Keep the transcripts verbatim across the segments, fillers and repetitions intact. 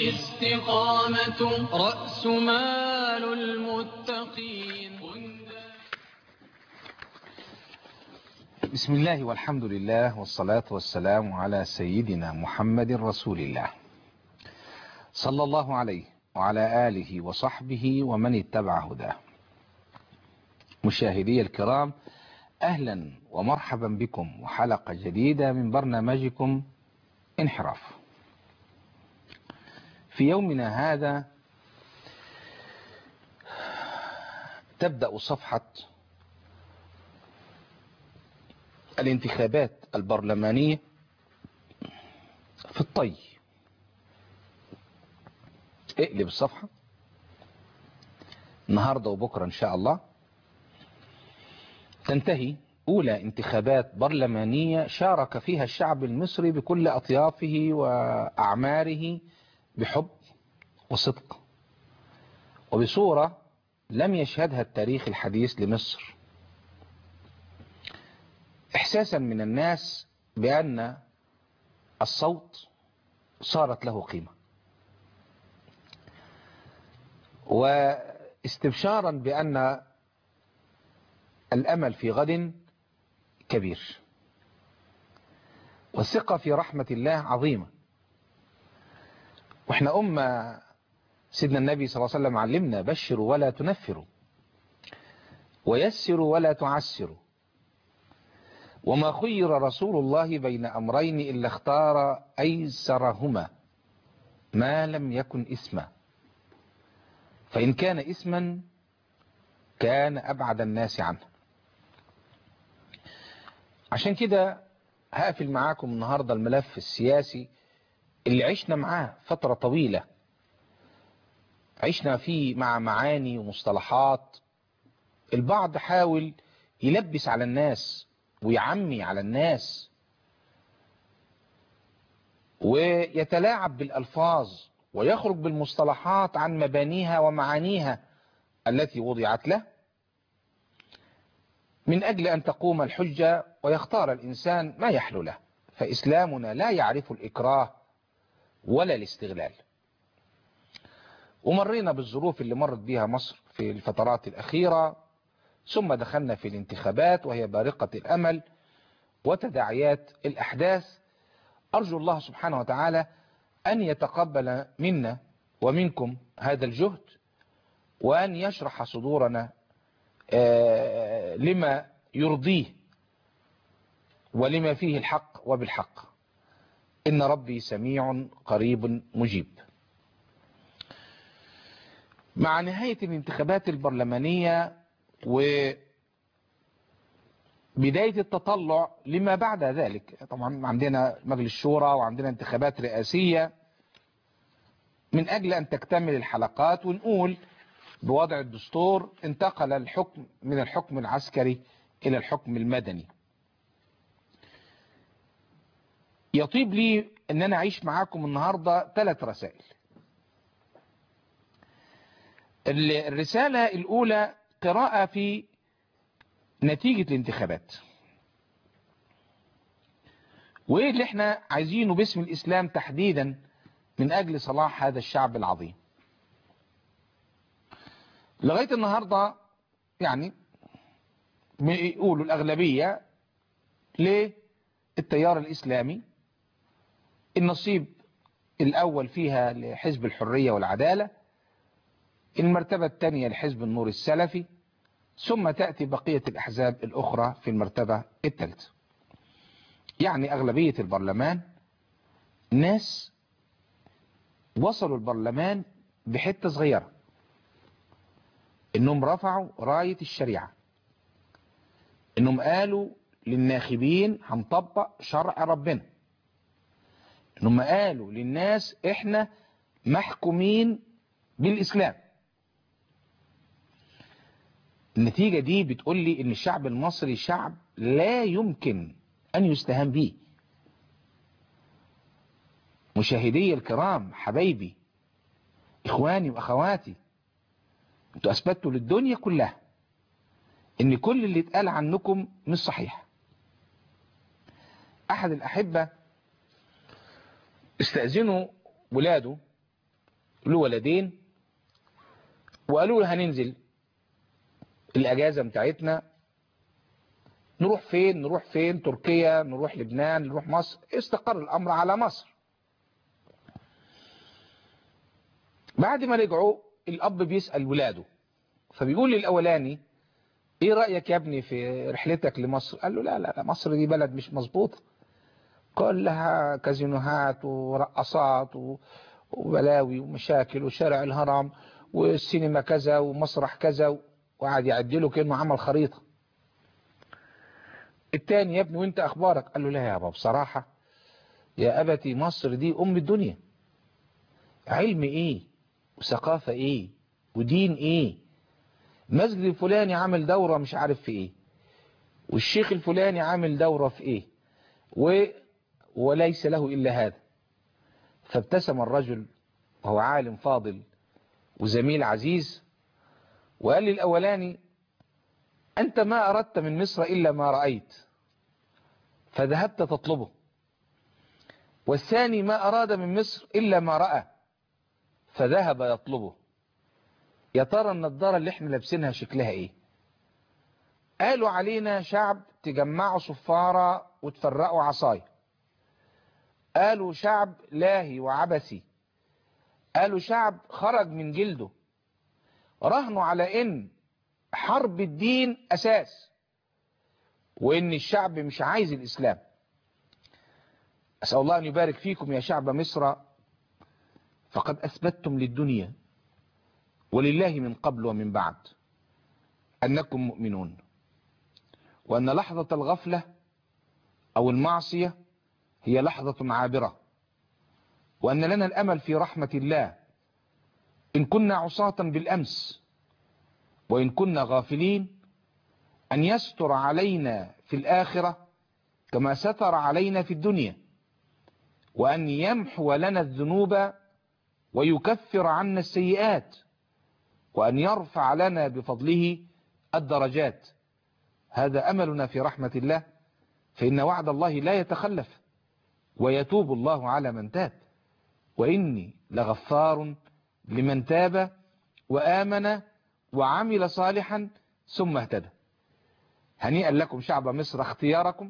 الاستقامة رأس مال المتقين. بسم الله والحمد لله والصلاة والسلام على سيدنا محمد رسول الله صلى الله عليه وعلى آله وصحبه ومن اتبع هداه. مشاهدي الكرام، أهلا ومرحبا بكم وحلقة جديدة من برنامجكم انحراف. في يومنا هذا تبدأ صفحة الانتخابات البرلمانية في الطي. اقلب الصفحة النهاردة وبكرة إن شاء الله تنتهي أولى انتخابات برلمانية شارك فيها الشعب المصري بكل أطيافه وأعماره بحب وصدق وبصورة لم يشهدها التاريخ الحديث لمصر، إحساسا من الناس بأن الصوت صارت له قيمة، واستبشارا بأن الأمل في غد كبير، والثقة في رحمة الله عظيمة. واحنا أمة سيدنا النبي صلى الله عليه وسلم علمنا: بشروا ولا تنفروا، ويسروا ولا تعسروا، وما خير رسول الله بين أمرين إلا اختار أيسرهما ما لم يكن إثما، فإن كان إثما كان أبعد الناس عنه. عشان كده هقفل معاكم النهاردة الملف السياسي اللي عشنا معاه فترة طويلة، عشنا فيه مع معاني ومصطلحات البعض حاول يلبس على الناس ويعمي على الناس ويتلاعب بالألفاظ ويخرج بالمصطلحات عن مبانيها ومعانيها التي وضعت له من أجل أن تقوم الحجة ويختار الإنسان ما يحلو له. فإسلامنا لا يعرف الإكراه ولا الاستغلال. ومرينا بالظروف اللي مرت بها مصر في الفترات الأخيرة، ثم دخلنا في الانتخابات وهي بارقة الأمل وتداعيات الأحداث. أرجو الله سبحانه وتعالى أن يتقبل منا ومنكم هذا الجهد، وأن يشرح صدورنا لما يرضيه ولما فيه الحق وبالحق. إن ربي سميع قريب مجيب. مع نهاية الانتخابات البرلمانية وبداية التطلع لما بعد ذلك، طبعا عندنا مجلس شورى وعندنا انتخابات رئاسية، من أجل أن تكتمل الحلقات ونقول بوضع الدستور انتقل الحكم من الحكم العسكري إلى الحكم المدني. يطيب لي أن أنا أعيش معاكم النهاردة ثلاث رسائل. الرسالة الأولى قراءة في نتيجة الانتخابات، وإيه اللي احنا عايزينه باسم الإسلام تحديدا من أجل صلاح هذا الشعب العظيم. لغاية النهاردة يعني بيقولوا الأغلبية للتيار الإسلامي، النصيب الأول فيها لحزب الحرية والعدالة، المرتبة الثانية لحزب النور السلفي، ثم تأتي بقية الأحزاب الأخرى في المرتبة الثالثة. يعني أغلبية البرلمان ناس وصلوا البرلمان بحتة صغيرة، إنهم رفعوا راية الشريعة، إنهم قالوا للناخبين هنطبق شرع ربنا، إنهم قالوا للناس إحنا محكومين بالإسلام. النتيجة دي بتقول لي إن الشعب المصري شعب لا يمكن أن يستهان به. مشاهدي الكرام، حبايبي، إخواني وأخواتي، أنتوا أثبتوا للدنيا كلها إن كل اللي اتقال عنكم مش صحيح. أحد الأحبة استأذنوا ولاده له ولدين، وقالوا له هننزل الأجازة بتاعتنا، نروح فين نروح فين تركيا، نروح لبنان، نروح مصر. استقر الأمر على مصر. بعد ما رجعوا الأب بيسأل ولاده، فبيقول للأولاني ايه رأيك يا ابني في رحلتك لمصر؟ قال له لا لا لا، مصر دي بلد مش مظبوطه، كلها كازينوهات ورقصات وبلاوي ومشاكل، وشارع الهرم والسينما كذا ومسرح كذا، وقعد يعدله كأنه عمل خريطة. التاني يا ابني وانت اخبارك؟ قال له لا يا ابا، بصراحة يا ابتي مصر دي ام الدنيا، علم ايه وثقافة ايه ودين ايه، المسجد الفلاني عامل دورة مش عارف في ايه، والشيخ الفلاني عامل دورة في ايه، و... وليس له الا هذا. فابتسم الرجل وهو عالم فاضل وزميل عزيز، وقال للأولاني أنت ما أردت من مصر إلا ما رأيت فذهبت تطلبه، والثاني ما أراد من مصر إلا ما رأى فذهب يطلبه. يا ترى النضارة اللي احنا لابسينها شكلها ايه؟ قالوا علينا شعب تجمعوا صفارة وتفرقوا عصاية، قالوا شعب لاهي وعبثي، قالوا شعب خرج من جلده، رهنوا على ان حرب الدين اساس، وان الشعب مش عايز الاسلام. اسأل الله ان يبارك فيكم يا شعب مصر، فقد اثبتتم للدنيا ولله من قبل ومن بعد انكم مؤمنون، وان لحظة الغفلة او المعصية هي لحظة عابرة، وان لنا الامل في رحمة الله ان كنا عصاة بالامس، وان كنا غافلين ان يستر علينا في الاخرة كما ستر علينا في الدنيا، وان يمحو لنا الذنوب ويكفر عنا السيئات، وان يرفع لنا بفضله الدرجات. هذا املنا في رحمة الله، فان وعد الله لا يتخلف، ويتوب الله على من تاب، واني لغفار لمن تاب وآمن وعمل صالحا ثم اهتدى. هنيئا لكم شعب مصر اختياركم،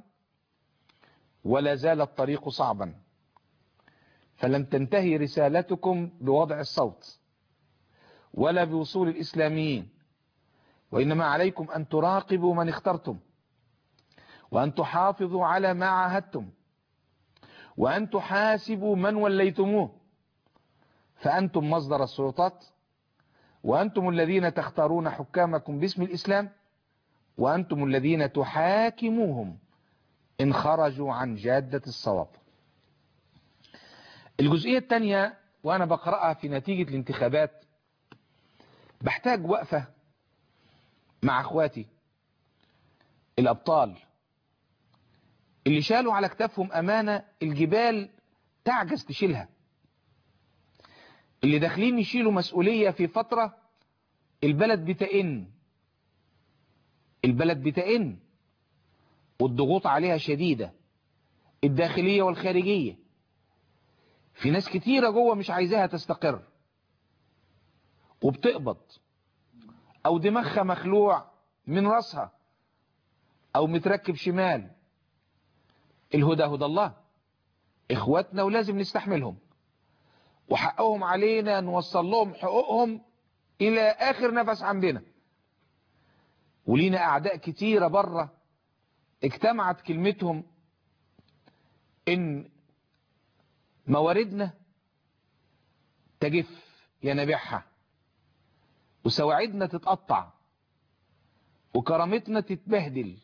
ولا زال الطريق صعبا، فلم تنتهي رسالتكم بوضع الصوت ولا بوصول الإسلاميين، وإنما عليكم أن تراقبوا من اخترتم، وأن تحافظوا على ما عاهدتم، وأن تحاسبوا من وليتموه، فأنتم مصدر السلطات، وأنتم الذين تختارون حكامكم باسم الإسلام، وأنتم الذين تحاكموهم إن خرجوا عن جادة الصواب. الجزئية الثانية وأنا بقرأها في نتيجة الانتخابات، بحتاج وقفة مع أخواتي الأبطال اللي شالوا على كتافهم أمانة الجبال تعجز تشيلها، اللي داخلين يشيلوا مسؤولية في فترة البلد بتئن البلد بتئن والضغوط عليها شديدة، الداخلية والخارجية. في ناس كتيرة جوه مش عايزاها تستقر وبتقبض، او دماغها مخلوع من راسها، او متركب شمال. الهدى هدى الله، اخواتنا ولازم نستحملهم، وحقهم علينا نوصل لهم حقوقهم الى اخر نفس عندنا. ولينا اعداء كتيرة بره اجتمعت كلمتهم ان مواردنا تجف ينابيعها، وسواعدنا تتقطع، وكرامتنا تتبهدل،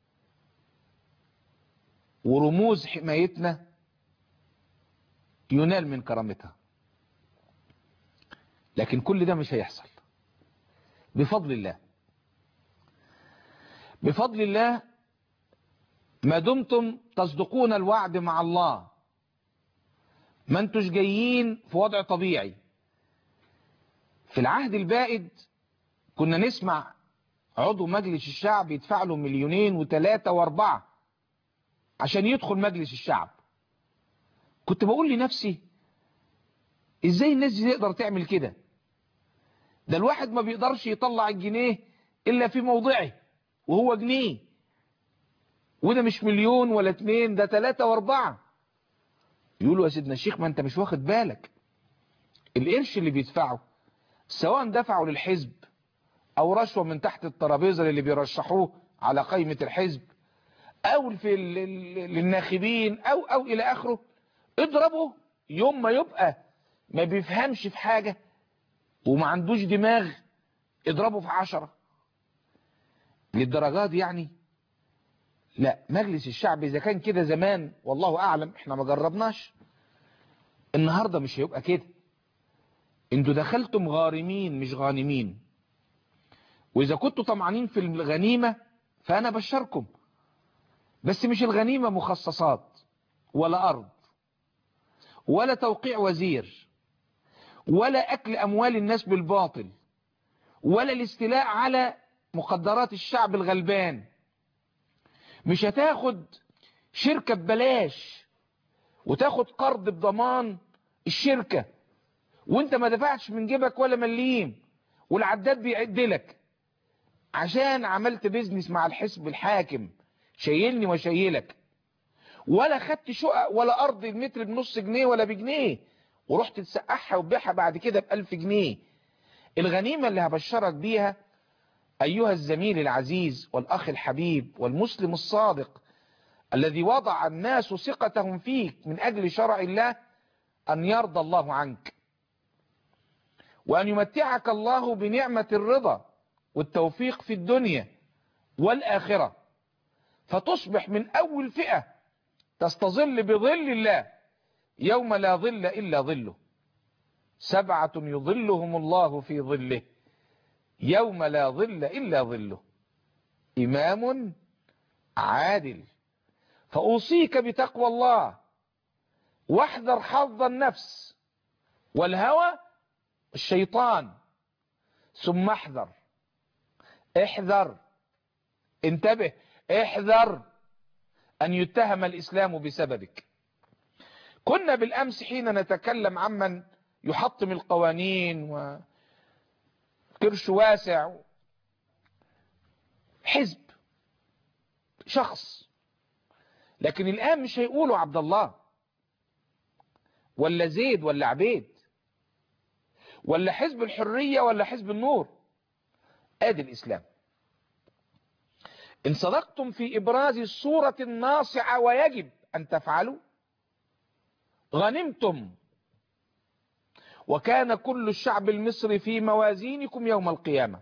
ورموز حمايتنا ينال من كرامتها. لكن كل ده مش هيحصل بفضل الله. بفضل الله ما دمتم تصدقون الوعد مع الله، ما انتوش جايين في وضع طبيعي. في العهد البائد كنا نسمع عضو مجلس الشعب يدفع له مليونين وثلاثة واربعة عشان يدخل مجلس الشعب. كنت بقول لنفسي ازاي الناس دي تقدر تعمل كده؟ ده الواحد ما بيقدرش يطلع الجنيه الا في موضعه وهو جنيه، وده مش مليون ولا اتنين، ده تلاتة واربعة. يقولوا يا سيدنا الشيخ ما انت مش واخد بالك، القرش اللي بيدفعه سواء دفعوا للحزب او رشوة من تحت الترابيزة اللي بيرشحوه على قائمة الحزب او في للناخبين او او الى اخره، اضربه يوم ما يبقى ما بيفهمش في حاجة وما عندوش دماغ، اضربه في عشرة. للدرجات دي يعني؟ لا، مجلس الشعب اذا كان كده زمان والله اعلم، احنا ما جربناش، النهاردة مش هيبقى كده. انتوا دخلتم غارمين مش غانمين، واذا كنتوا طمعانين في الغنيمة فانا بشركم، بس مش الغنيمة مخصصات ولا ارض ولا توقيع وزير ولا اكل اموال الناس بالباطل ولا الاستيلاء على مقدرات الشعب الغلبان. مش هتاخد شركة ببلاش وتاخد قرض بضمان الشركة وانت ما دفعتش من جيبك ولا مليم، والعداد بيعدلك عشان عملت بيزنس مع الحزب الحاكم شايلني وشايلك، ولا خدت شقق ولا ارض المتر بنص جنيه ولا بجنيه ورحت تسقحها وتبيعها بعد كده بألف جنيه. الغنيمة اللي هبشرك بيها أيها الزميل العزيز والأخ الحبيب والمسلم الصادق الذي وضع الناس ثقتهم فيك من أجل شرع الله، أن يرضى الله عنك وأن يمتعك الله بنعمة الرضا والتوفيق في الدنيا والآخرة، فتصبح من أول فئة تستظل بظل الله يوم لا ظل إلا ظله. سبعة يظلهم الله في ظله يوم لا ظل إلا ظله. إمام عادل. فأوصيك بتقوى الله واحذر حظ النفس والهوى الشيطان، ثم احذر احذر انتبه احذر أن يتهم الإسلام بسببك. كنا بالأمس حين نتكلم عمن يحطم القوانين وكرش واسع، حزب شخص، لكن الآن مش هيقولوا عبد الله ولا زيد ولا عبيد ولا حزب الحرية ولا حزب النور، ادي الإسلام. إن صدقتم في إبراز الصورة الناصعة ويجب أن تفعلوا غنمتم، وكان كل الشعب المصري في موازينكم يوم القيامة،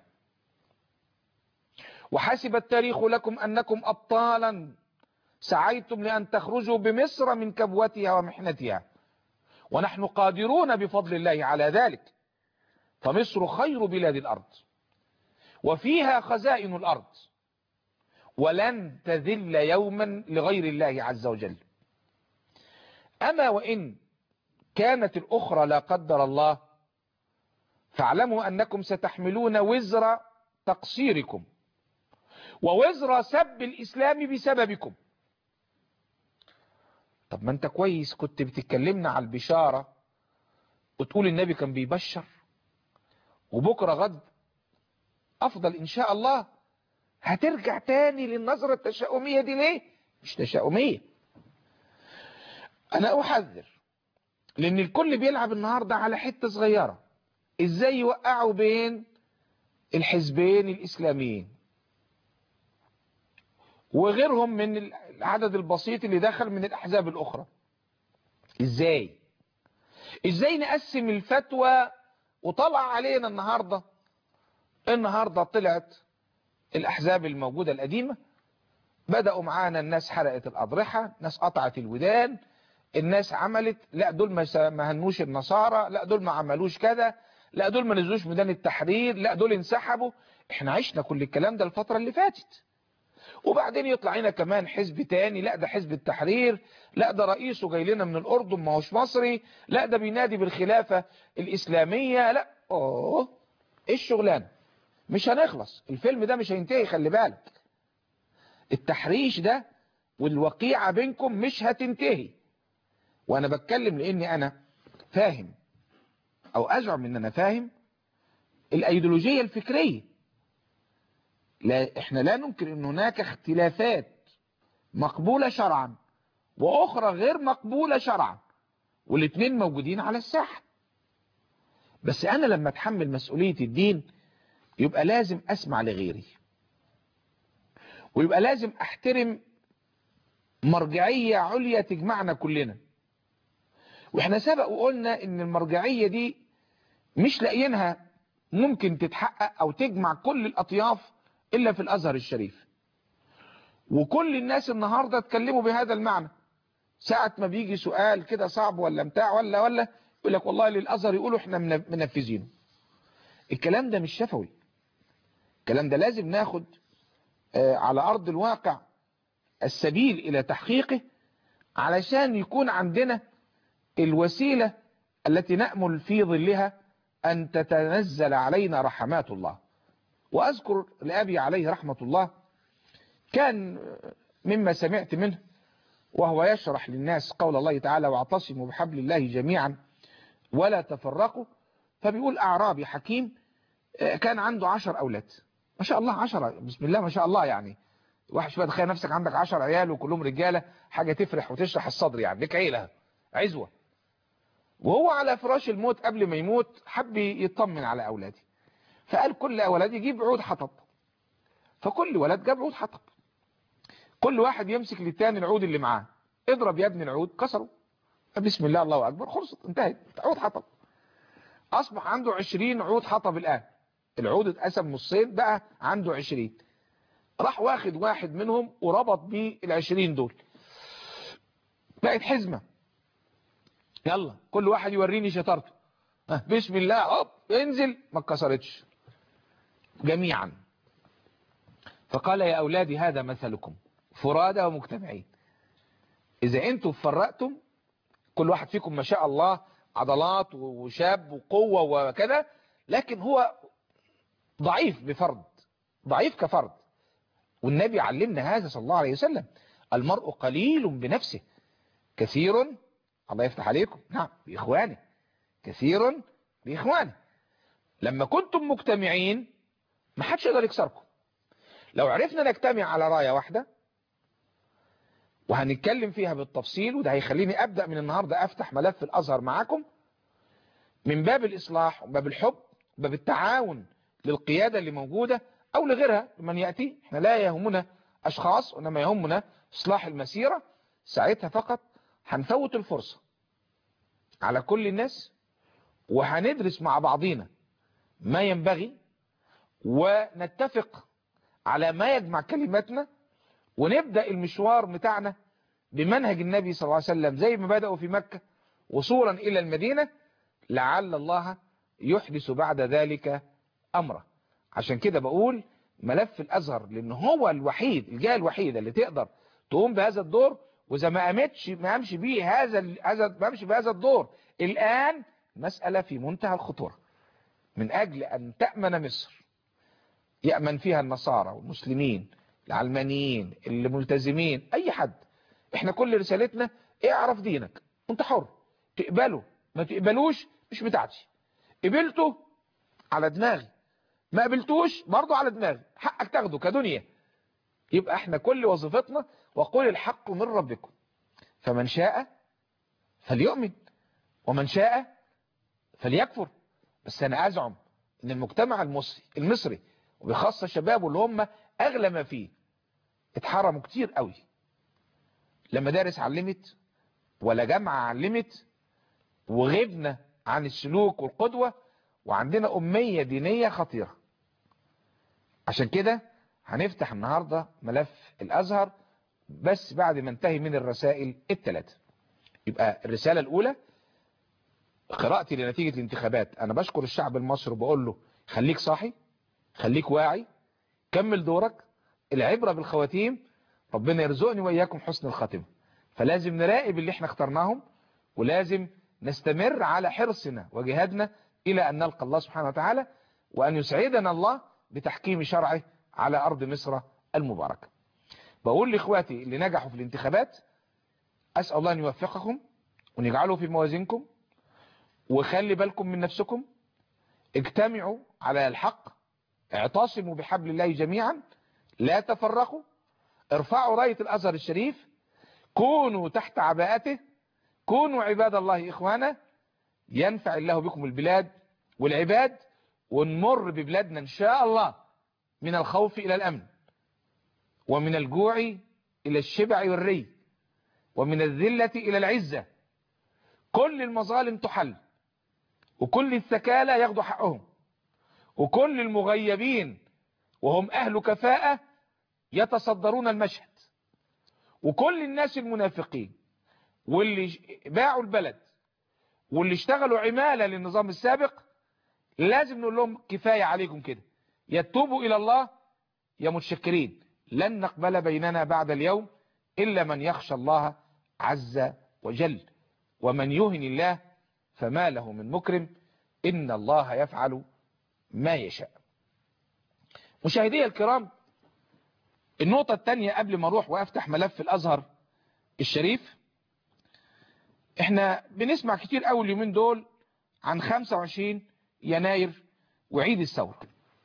وحسب التاريخ لكم أنكم أبطالا سعيتم لأن تخرجوا بمصر من كبوتها ومحنتها، ونحن قادرون بفضل الله على ذلك. فمصر خير بلاد الأرض وفيها خزائن الأرض، ولن تذل يوما لغير الله عز وجل. أما وإن كانت الأخرى لا قدر الله، فاعلموا أنكم ستحملون وزر تقصيركم ووزر سب الإسلام بسببكم. طب ما انت كويس كنت بتتكلمنا على البشارة وتقول النبي كان بيبشر، وبكرة غد أفضل إن شاء الله، هترجع تاني للنظرة التشاؤمية دي ليه؟ مش تشاؤمية، أنا أحذر، لأن الكل بيلعب النهاردة على حتة صغيرة، إزاي يوقعوا بين الحزبين الإسلاميين وغيرهم من العدد البسيط اللي دخل من الأحزاب الأخرى. إزاي إزاي نقسم الفتوى؟ وطلع علينا النهاردة النهاردة طلعت الأحزاب الموجودة القديمة، بدأوا معانا الناس حرقت الأضرحة، ناس قطعت الودان، الناس عملت، لا دول ما هنوش النصارى، لا دول ما عملوش كذا، لا دول ما نزلوش ميدان التحرير، لا دول انسحبوا. احنا عشنا كل الكلام ده الفترة اللي فاتت، وبعدين يطلع لنا كمان حزب تاني، لا ده حزب التحرير، لا ده رئيسه جاي لنا من الأردن ما هوش مصري، لا ده بينادي بالخلافة الإسلامية، لا اوه ايه الشغلانة؟ مش هنخلص، الفيلم ده مش هينتهي، خلي بالك، التحريش ده والوقيعة بينكم مش هتنتهي. وانا بتكلم لاني انا فاهم او ازعم ان انا فاهم الايديولوجية الفكرية. لا احنا لا ننكر ان هناك اختلافات مقبولة شرعا واخرى غير مقبولة شرعا، والاثنين موجودين على الساحة. بس انا لما اتحمل مسؤولية الدين يبقى لازم اسمع لغيري، ويبقى لازم احترم مرجعية عليا تجمعنا كلنا. واحنا سبق وقلنا ان المرجعية دي مش لاقيينها ممكن تتحقق او تجمع كل الاطياف الا في الازهر الشريف. وكل الناس النهاردة اتكلموا بهذا المعنى. ساعة ما بيجي سؤال كده صعب ولا متاع ولا ولا يقول لك والله للازهر يقولوا احنا منفذينه. الكلام ده مش شفوي، الكلام ده لازم ناخد على ارض الواقع السبيل الى تحقيقه، علشان يكون عندنا الوسيلة التي نأمل في ظلها ان تتنزل علينا رحمات الله. واذكر لأبي عليه رحمة الله كان مما سمعت منه وهو يشرح للناس قول الله تعالى واعتصموا بحبل الله جميعا ولا تفرقوا، فبيقول اعرابي حكيم كان عنده عشر اولاد، ما شاء الله عشرة، بسم الله ما شاء الله. يعني واحد شوية تخيل نفسك عندك عشر عيال وكلهم رجالة، حاجة تفرح وتشرح الصدر، يعني لك عيلة عزوة. وهو على فراش الموت قبل ما يموت حب يطمن على اولاده، فقال كل اولادي يجيب عود حطب. فكل ولد جاب عود حطب، كل واحد يمسك للتاني العود اللي معاه، اضرب يا ابن العود، كسره، بسم الله الله اكبر، خلصت انتهت، عود حطب. اصبح عنده عشرين عود حطب الان، العود اتقسم نصين بقى عنده عشرين. راح واخد واحد منهم وربط بيه العشرين دول، بقت حزمة، يلا كل واحد يوريني شطارته، بسم الله هوب انزل، ما اتكسرتش جميعا. فقال يا اولادي هذا مثلكم فرادى ومجتمعين، اذا انتم فرقتم كل واحد فيكم ما شاء الله عضلات وشاب وقوة وكذا، لكن هو ضعيف بفرد، ضعيف كفرد. والنبي علمنا هذا صلى الله عليه وسلم، المرء قليل بنفسه كثير، الله يفتح عليكم، نعم بإخوانه، كثير بإخوانه. لما كنتم مجتمعين ما حدش يقدر يكسركم. لو عرفنا نجتمع على راية واحدة، وهنتكلم فيها بالتفصيل، وده هيخليني أبدأ من النهاردة أفتح ملف الأزهر معاكم من باب الإصلاح وباب الحب وباب التعاون للقيادة اللي موجودة أو لغيرها من يأتي. احنا لا يهمنا أشخاص، وإنما يهمنا إصلاح المسيرة. ساعتها فقط هنفوت الفرصة على كل الناس، وهندرس مع بعضينا ما ينبغي، ونتفق على ما يجمع كلماتنا، ونبدأ المشوار بتاعنا بمنهج النبي صلى الله عليه وسلم زي ما بدأوا في مكة وصولا إلى المدينة، لعل الله يحدث بعد ذلك أمره. عشان كده بقول ملف الأزهر، لأنه هو الوحيد، الجهة الوحيدة اللي تقدر تقوم بهذا الدور. وإذا ما قامتش ما قامش بيه هذا هذا ما قامش بهذا الدور الآن، مسألة في منتهى الخطورة. من أجل أن تأمن مصر، يأمن فيها النصارى والمسلمين العلمانيين الملتزمين، أي حد، احنا كل رسالتنا اعرف دينك، انت حر، تقبله ما تقبلوش مش بتاعتي، قبلته على دماغي، ما قبلتوش برضو على دماغي، حقك تاخده كدنيا. يبقى احنا كل وظيفتنا وقول الحق من ربكم، فمن شاء فليؤمن ومن شاء فليكفر. بس انا ازعم ان المجتمع المصري المصري وبخاصة شبابه اللي هم اغلى ما فيه اتحرموا كتير قوي، لا مدارس علمت ولا جامعة علمت، وغبنا عن السلوك والقدوة، وعندنا أمية دينية خطيرة. عشان كده هنفتح النهاردة ملف الأزهر، بس بعد ما انتهي من الرسائل الثلاثة. يبقى الرسالة الأولى قراءتي لنتيجة الانتخابات، أنا بشكر الشعب المصري وبقول له خليك صاحي، خليك واعي، كمل دورك، العبرة بالخواتيم، ربنا يرزقني وإياكم حسن الخاتمة. فلازم نراقب اللي احنا اخترناهم، ولازم نستمر على حرصنا وجهادنا إلى أن نلقى الله سبحانه وتعالى، وأن يسعدنا الله بتحكيم شرعه على أرض مصر المباركة. بقول لإخواتي اللي نجحوا في الانتخابات، أسأل الله أن يوفقكم وأن يجعله في موازينكم، وخلي بالكم من نفسكم، اجتمعوا على الحق، اعتصموا بحبل الله جميعا، لا تفرقوا، ارفعوا راية الازهر الشريف، كونوا تحت عباءته، كونوا عباد الله اخوانا، ينفع الله بكم البلاد والعباد، ونمر ببلادنا ان شاء الله من الخوف الى الامن، ومن الجوع الى الشبع والري، ومن الذلة الى العزة. كل المظالم تحل، وكل الثكالى ياخدوا حقهم، وكل المغيبين وهم اهل كفاءة يتصدرون المشهد، وكل الناس المنافقين واللي باعوا البلد واللي اشتغلوا عمالة للنظام السابق لازم نقول لهم كفاية عليكم كده، يتوبوا الى الله يا متشكرين، لن نقبل بيننا بعد اليوم الا من يخشى الله عز وجل، ومن يهن الله فما له من مكرم، ان الله يفعل ما يشاء. مشاهدي الكرام، النقطة الثانية قبل ما اروح وافتح ملف الازهر الشريف، احنا بنسمع كتير قوي اليومين دول عن خمسة وعشرين يناير وعيد الثورة.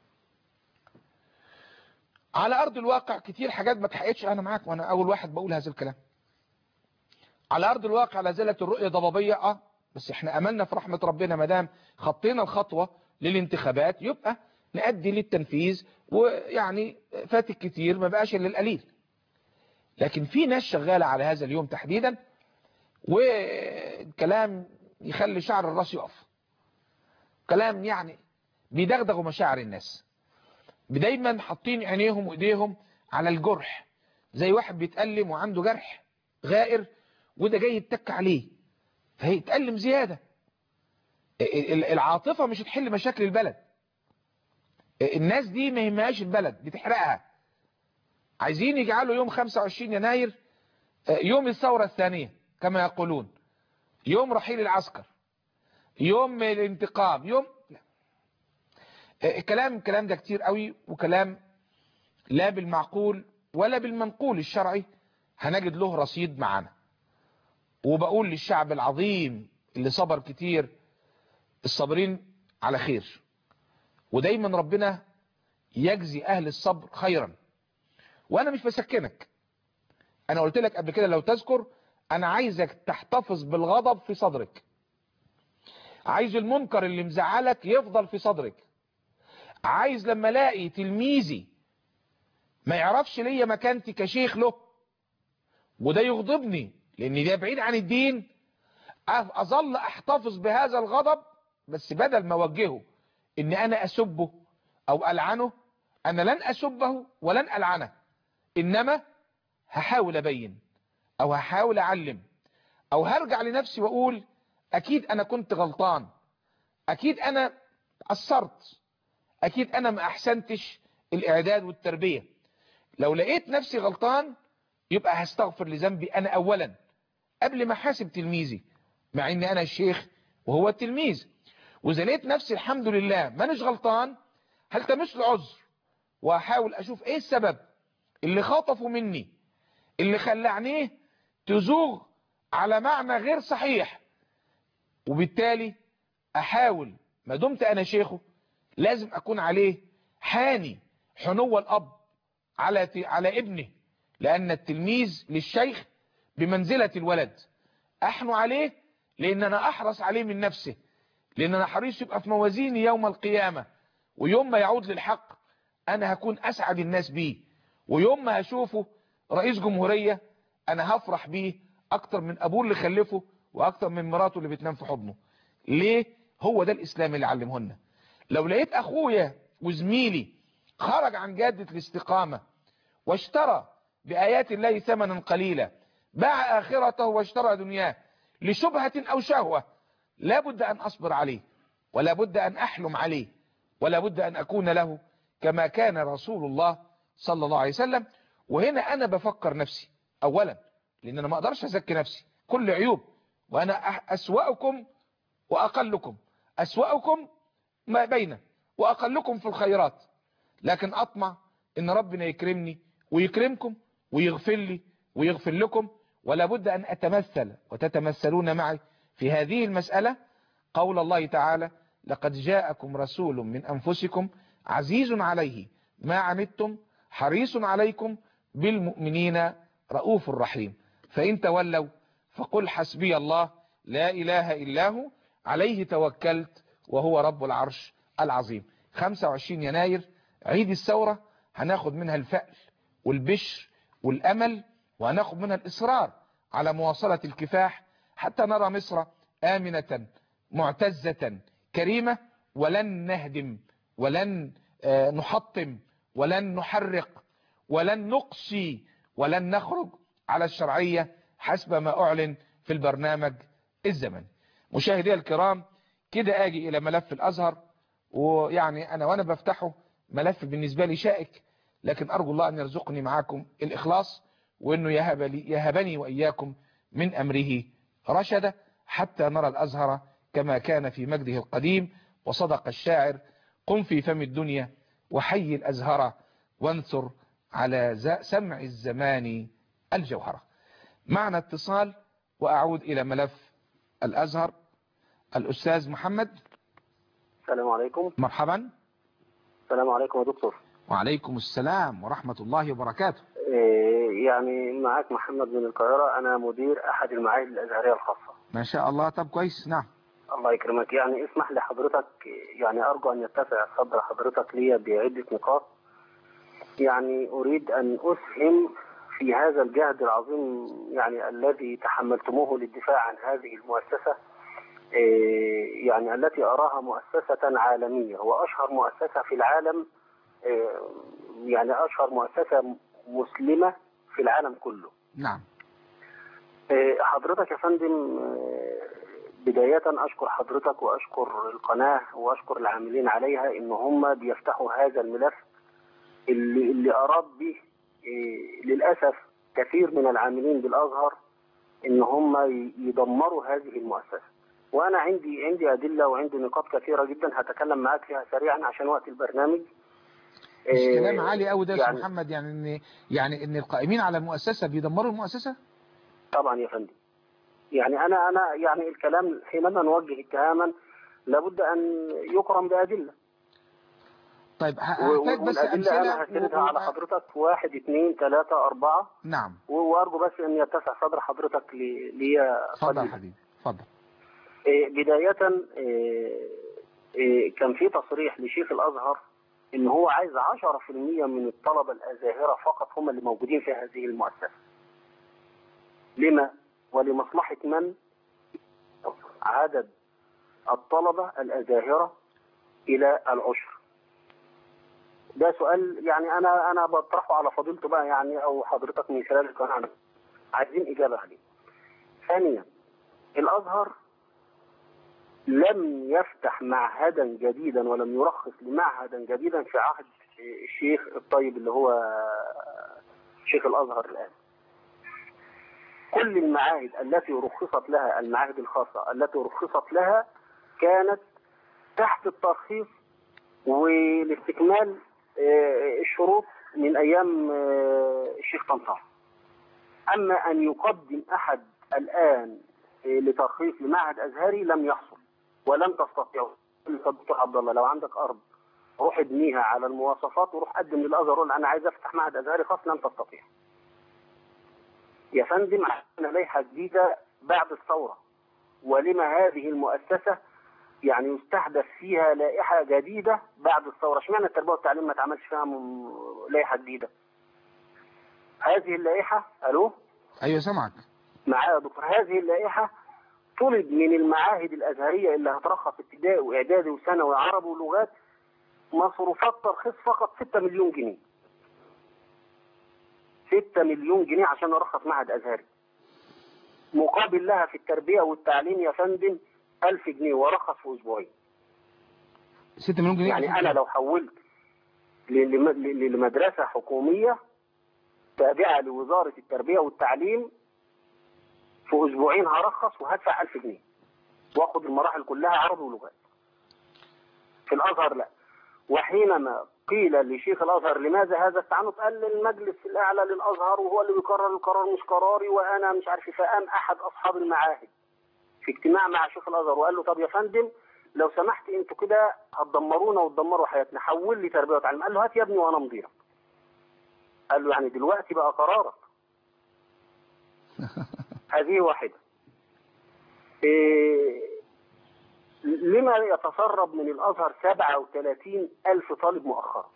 على ارض الواقع كتير حاجات ما اتحققتش، انا معاك وانا اول واحد بقول هذا الكلام. على ارض الواقع لا زالت الرؤية ضبابية، اه بس احنا املنا في رحمة ربنا، ما دام خطينا الخطوة للانتخابات يبقى نأدي للتنفيذ، ويعني فات الكتير ما بقاش الا القليل. لكن في ناس شغالة على هذا اليوم تحديدا، والكلام يخلي شعر الراس يقف، كلام يعني بيدغدغوا مشاعر الناس، دايما حاطين عينيهم وايديهم على الجرح، زي واحد بيتألم وعنده جرح غائر وده جاي يتك عليه فهيتألم زيادة. العاطفة مش هتحل مشاكل البلد، الناس دي ما يهمهاش البلد، بتحرقها. عايزين يجعلوا يوم خمسة وعشرين يناير يوم الثورة الثانية كما يقولون، يوم رحيل العسكر، يوم الانتقام، يوم كلام الكلام ده كتير قوي، وكلام لا بالمعقول ولا بالمنقول الشرعي هنجد له رصيد معانا. وبقول للشعب العظيم اللي صبر كتير، الصابرين على خير، ودايما ربنا يجزي اهل الصبر خيرا. وانا مش بسكنك، انا قلت لك قبل كده لو تذكر، انا عايزك تحتفظ بالغضب في صدرك، عايز المنكر اللي مزعلك يفضل في صدرك، عايز لما الاقي تلميذي ما يعرفش ليا مكانتي كشيخ له وده يغضبني لان ده بعيد عن الدين، اظل احتفظ بهذا الغضب، بس بدل ما اوجهه ان انا اسبه او العنه، انا لن اسبه ولن العنه، انما هحاول ابين او هحاول اعلم او هرجع لنفسي واقول اكيد انا كنت غلطان، اكيد انا قصرت، اكيد انا ما احسنتش الاعداد والتربية. لو لقيت نفسي غلطان يبقى هستغفر لذنبي انا اولا قبل ما احاسب تلميذي، مع ان انا الشيخ وهو التلميذ. واذا لقيت نفسي الحمد لله مانيش غلطان، هلتمس له عذر واحاول اشوف ايه السبب اللي خطفوا مني، اللي خلى عينيه تزوغ على معنى غير صحيح، وبالتالي احاول ما دمت انا شيخه لازم اكون عليه حاني حنو الاب على على ابنه، لان التلميذ للشيخ بمنزلة الولد، احنو عليه لان انا احرص عليه من نفسه، لان انا حريص يبقى في موازيني يوم القيامة، ويوم ما يعود للحق انا هكون اسعد الناس بيه، ويوم ما هشوفه رئيس جمهورية انا هفرح بيه اكتر من ابوه اللي خلفه واكتر من مراته اللي بتنام في حضنه. ليه؟ هو ده الاسلام اللي علمه لنا. لو لقيت اخويا وزميلي خرج عن جادة الاستقامة واشترى بآيات الله ثمنا قليلا، باع آخرته واشترى دنياه لشبهة أو شهوة، لابد أن أصبر عليه، ولا بد أن أحلم عليه، ولا بد أن أكون له كما كان رسول الله صلى الله عليه وسلم. وهنا أنا بفكر نفسي أولا، لأن أنا ما أقدرش أزكي نفسي، كل عيوب، وأنا أسوأكم وأقلكم، أسوأكم ما بين وأقلكم في الخيرات، لكن أطمع إن ربنا يكرمني ويكرمكم ويغفر لي ويغفر لكم. ولا بد أن أتمثل وتتمثلون معي في هذه المسألة قول الله تعالى: لقد جاءكم رسول من أنفسكم عزيز عليه ما عنتم حريص عليكم بالمؤمنين رؤوف رحيم، فإن تولوا فقل حسبي الله لا إله إلا هو عليه توكلت وهو رب العرش العظيم. خمسة وعشرين يناير عيد الثورة، هناخد منها الفأل والبشر والأمل، وهناخد منها الإصرار على مواصلة الكفاح حتى نرى مصر آمنة معتزة كريمة، ولن نهدم ولن نحطم ولن نحرق ولن نقصي ولن نخرج على الشرعية حسب ما أعلن في البرنامج الزمني. مشاهدي الكرام، كده أجي إلى ملف الأزهر، ويعني أنا وأنا بفتحه ملف بالنسبة لي شائك، لكن أرجو الله أن يرزقني معاكم الإخلاص، وأنه يهب لي يهبني وإياكم من أمره رشدا حتى نرى الأزهر كما كان في مجده القديم. وصدق الشاعر: قم في فم الدنيا وحي الأزهر وانثر على سمع الزمان الجوهرة. معنا اتصال وأعود إلى ملف الأزهر. الأستاذ محمد. السلام عليكم. مرحبا. السلام عليكم يا دكتور. وعليكم السلام ورحمة الله وبركاته. إيه يعني معاك محمد من القاهرة، أنا مدير أحد المعاهد الأزهرية الخاصة. ما شاء الله. طب كويس. نعم. الله يكرمك. يعني اسمح لحضرتك، يعني أرجو أن يتسع صدر حضرتك لي بعدة نقاط. يعني أريد أن أسهم في هذا الجهد العظيم يعني الذي تحملتموه للدفاع عن هذه المؤسسة، إيه يعني التي أراها مؤسسة عالمية وأشهر مؤسسة في العالم، إيه يعني أشهر مؤسسة مسلمة في العالم كله. نعم. إيه حضرتك يا فندم، بداية أشكر حضرتك وأشكر القناة وأشكر العاملين عليها إن هم بيفتحوا هذا الملف اللي, اللي أراد به إيه للأسف كثير من العاملين بالأزهر إن هم يدمروا هذه المؤسسة. وأنا عندي عندي أدلة وعندي نقاط كثيرة جدا هتكلم معاك فيها سريعا عشان وقت البرنامج. مش كلام عالي قوي ده يا يعني محمد، يعني ان يعني ان القائمين على المؤسسة بيدمروا المؤسسة؟ طبعا يا فندم. يعني أنا أنا يعني الكلام حينما نوجه اتهاما لابد أن يقرن بأدلة. طيب هحتاج بس أمثلة أنا هسردها و... على حضرتك واحد اثنين ثلاثة أربعة. نعم. وأرجو بس أن يتسع صدر حضرتك لي لي اتفضل يا حبيبي اتفضل. بداية كان في تصريح لشيخ الأزهر إن هو عايز عشرة في المية من الطلبة الأزاهرة فقط هم اللي موجودين في هذه المؤسسة. لما ولمصلحة من؟ عدد الطلبة الأزاهرة إلى العشر. ده سؤال يعني أنا أنا بطرحه على فضيلته بقى، يعني أو حضرتك من خلال القناة عايزين إجابة عليه. ثانيا، الأزهر لم يفتح معهدا جديدا ولم يرخص لمعهدا جديدا في عهد الشيخ الطيب اللي هو شيخ الأزهر الآن. كل المعاهد التي رخصت لها، المعاهد الخاصة التي رخصت لها كانت تحت الترخيص ولاستكمال الشروط من أيام الشيخ طنطاوي. أما أن يقدم أحد الآن لترخيص لمعهد أزهري لم يحصل ولن تستطيعوا. دكتور عبد الله، لو عندك أرض روح ابنيها على المواصفات وروح قدم للأزهر قول أنا عايز أفتح معهد أزهري خاص، لن تستطيع. يا فندم عندنا لائحة جديدة بعد الثورة، ولما هذه المؤسسة يعني يستحدث فيها لائحة جديدة بعد الثورة؟ اشمعنى التربية والتعليم ما اتعملش فيها لائحة جديدة؟ هذه اللائحة ألو؟ أيوة سمعك. معايا يا دكتور. هذه اللائحة طلب من المعاهد الأزهرية اللي هترخص ابتدائي وإعدادي وثانوي عربي ولغات مصروفات ترخيص فقط ستة مليون جنيه. ستة مليون جنيه عشان أرخص معهد أزهري. مقابل لها في التربية والتعليم يا فندم ألف جنيه وأرخص في أسبوعين. ستة مليون جنيه يعني أنا لو حولت لمدرسة حكومية تابعة لوزارة التربية والتعليم في أسبوعين هرخص وهدفع ألف جنيه وأخذ المراحل كلها عربي ولغات. في الأزهر لا. وحينما قيل لشيخ الأزهر لماذا هذا التعنت، قال المجلس الأعلى للأزهر وهو اللي بيقرر القرار مش قراري وأنا مش عارف. فقام أحد أصحاب المعاهد في اجتماع مع شيخ الازهر وقال له طب يا فندم لو سمحت انتوا كده هتدمرونا وتدمروا حياتنا، حول لي تربيه وتعليم. قال له هات يا ابني وانا مضيعك. قال له يعني دلوقتي بقى قرارك. هذه واحده. إيه لما يتسرب من الازهر سبعة وثلاثين ألف طالب مؤخرا؟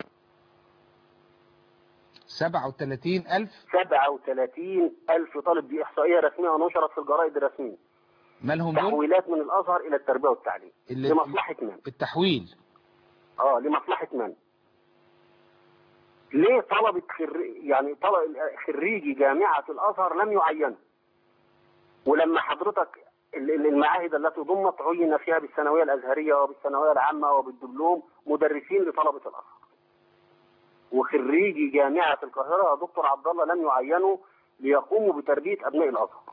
سبعة وثلاثين ألف سبعة وثلاثين ألف طالب، دي إحصائية رسمية ونشرت في الجرائد الرسمية. مالهم دول؟ تحويلات من الأزهر إلى التربية والتعليم. لمصلحة من؟ التحويل. آه لمصلحة من؟ ليه طلبة خري... يعني طلب خريجي جامعة الأزهر لم يعينوا؟ ولما حضرتك المعاهد التي ضمت عين فيها بالثانوية الأزهرية وبالثانوية العامة وبالدبلوم مدرسين لطلبة الأزهر. وخريجي جامعة القاهرة يا دكتور عبد الله لم يعينوا ليقوموا بتربية أبناء الأزهر.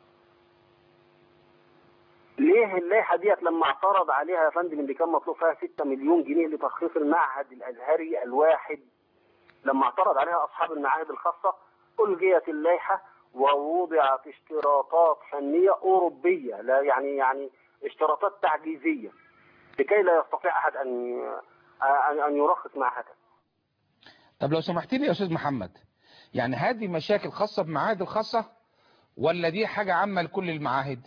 ليه اللائحة ديت لما اعترض عليها يا فندم اللي كان مطلوب فيها ستة مليون جنيه لتخصيص المعهد الأزهري الواحد، لما اعترض عليها أصحاب المعاهد الخاصة ألغيت اللائحة ووضعت اشتراطات فنية أوروبية، لا يعني يعني اشتراطات تعجيزية لكي لا يستطيع أحد أن أن يرخص معهدا. طب لو سمحت لي يا أستاذ محمد، يعني هذه مشاكل خاصة بمعاهد الخاصة ولا دي حاجة عامة لكل المعاهد؟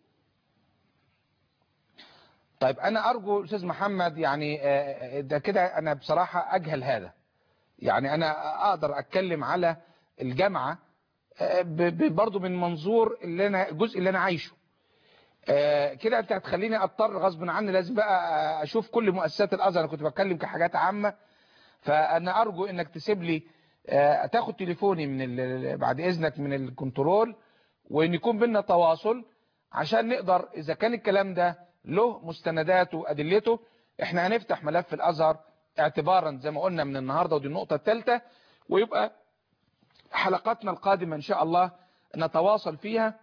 طيب أنا أرجو أستاذ محمد، يعني ده كده أنا بصراحة أجهل هذا، يعني أنا أقدر أتكلم على الجامعة برضو من منظور اللي أنا الجزء اللي أنا عايشه. كده أنت هتخليني أضطر غصب عني لازم بقى أشوف كل مؤسسات الأزهر. أنا كنت بتكلم كحاجات عامة، فأنا أرجو إنك تسيب لي تاخد تليفوني من بعد إذنك من الكنترول، وإن يكون بينا تواصل عشان نقدر إذا كان الكلام ده له مستنداته وأدلته، إحنا هنفتح ملف الأزهر اعتبارا زي ما قلنا من النهاردة، ودي النقطة الثالثة، ويبقى حلقاتنا القادمة إن شاء الله نتواصل فيها.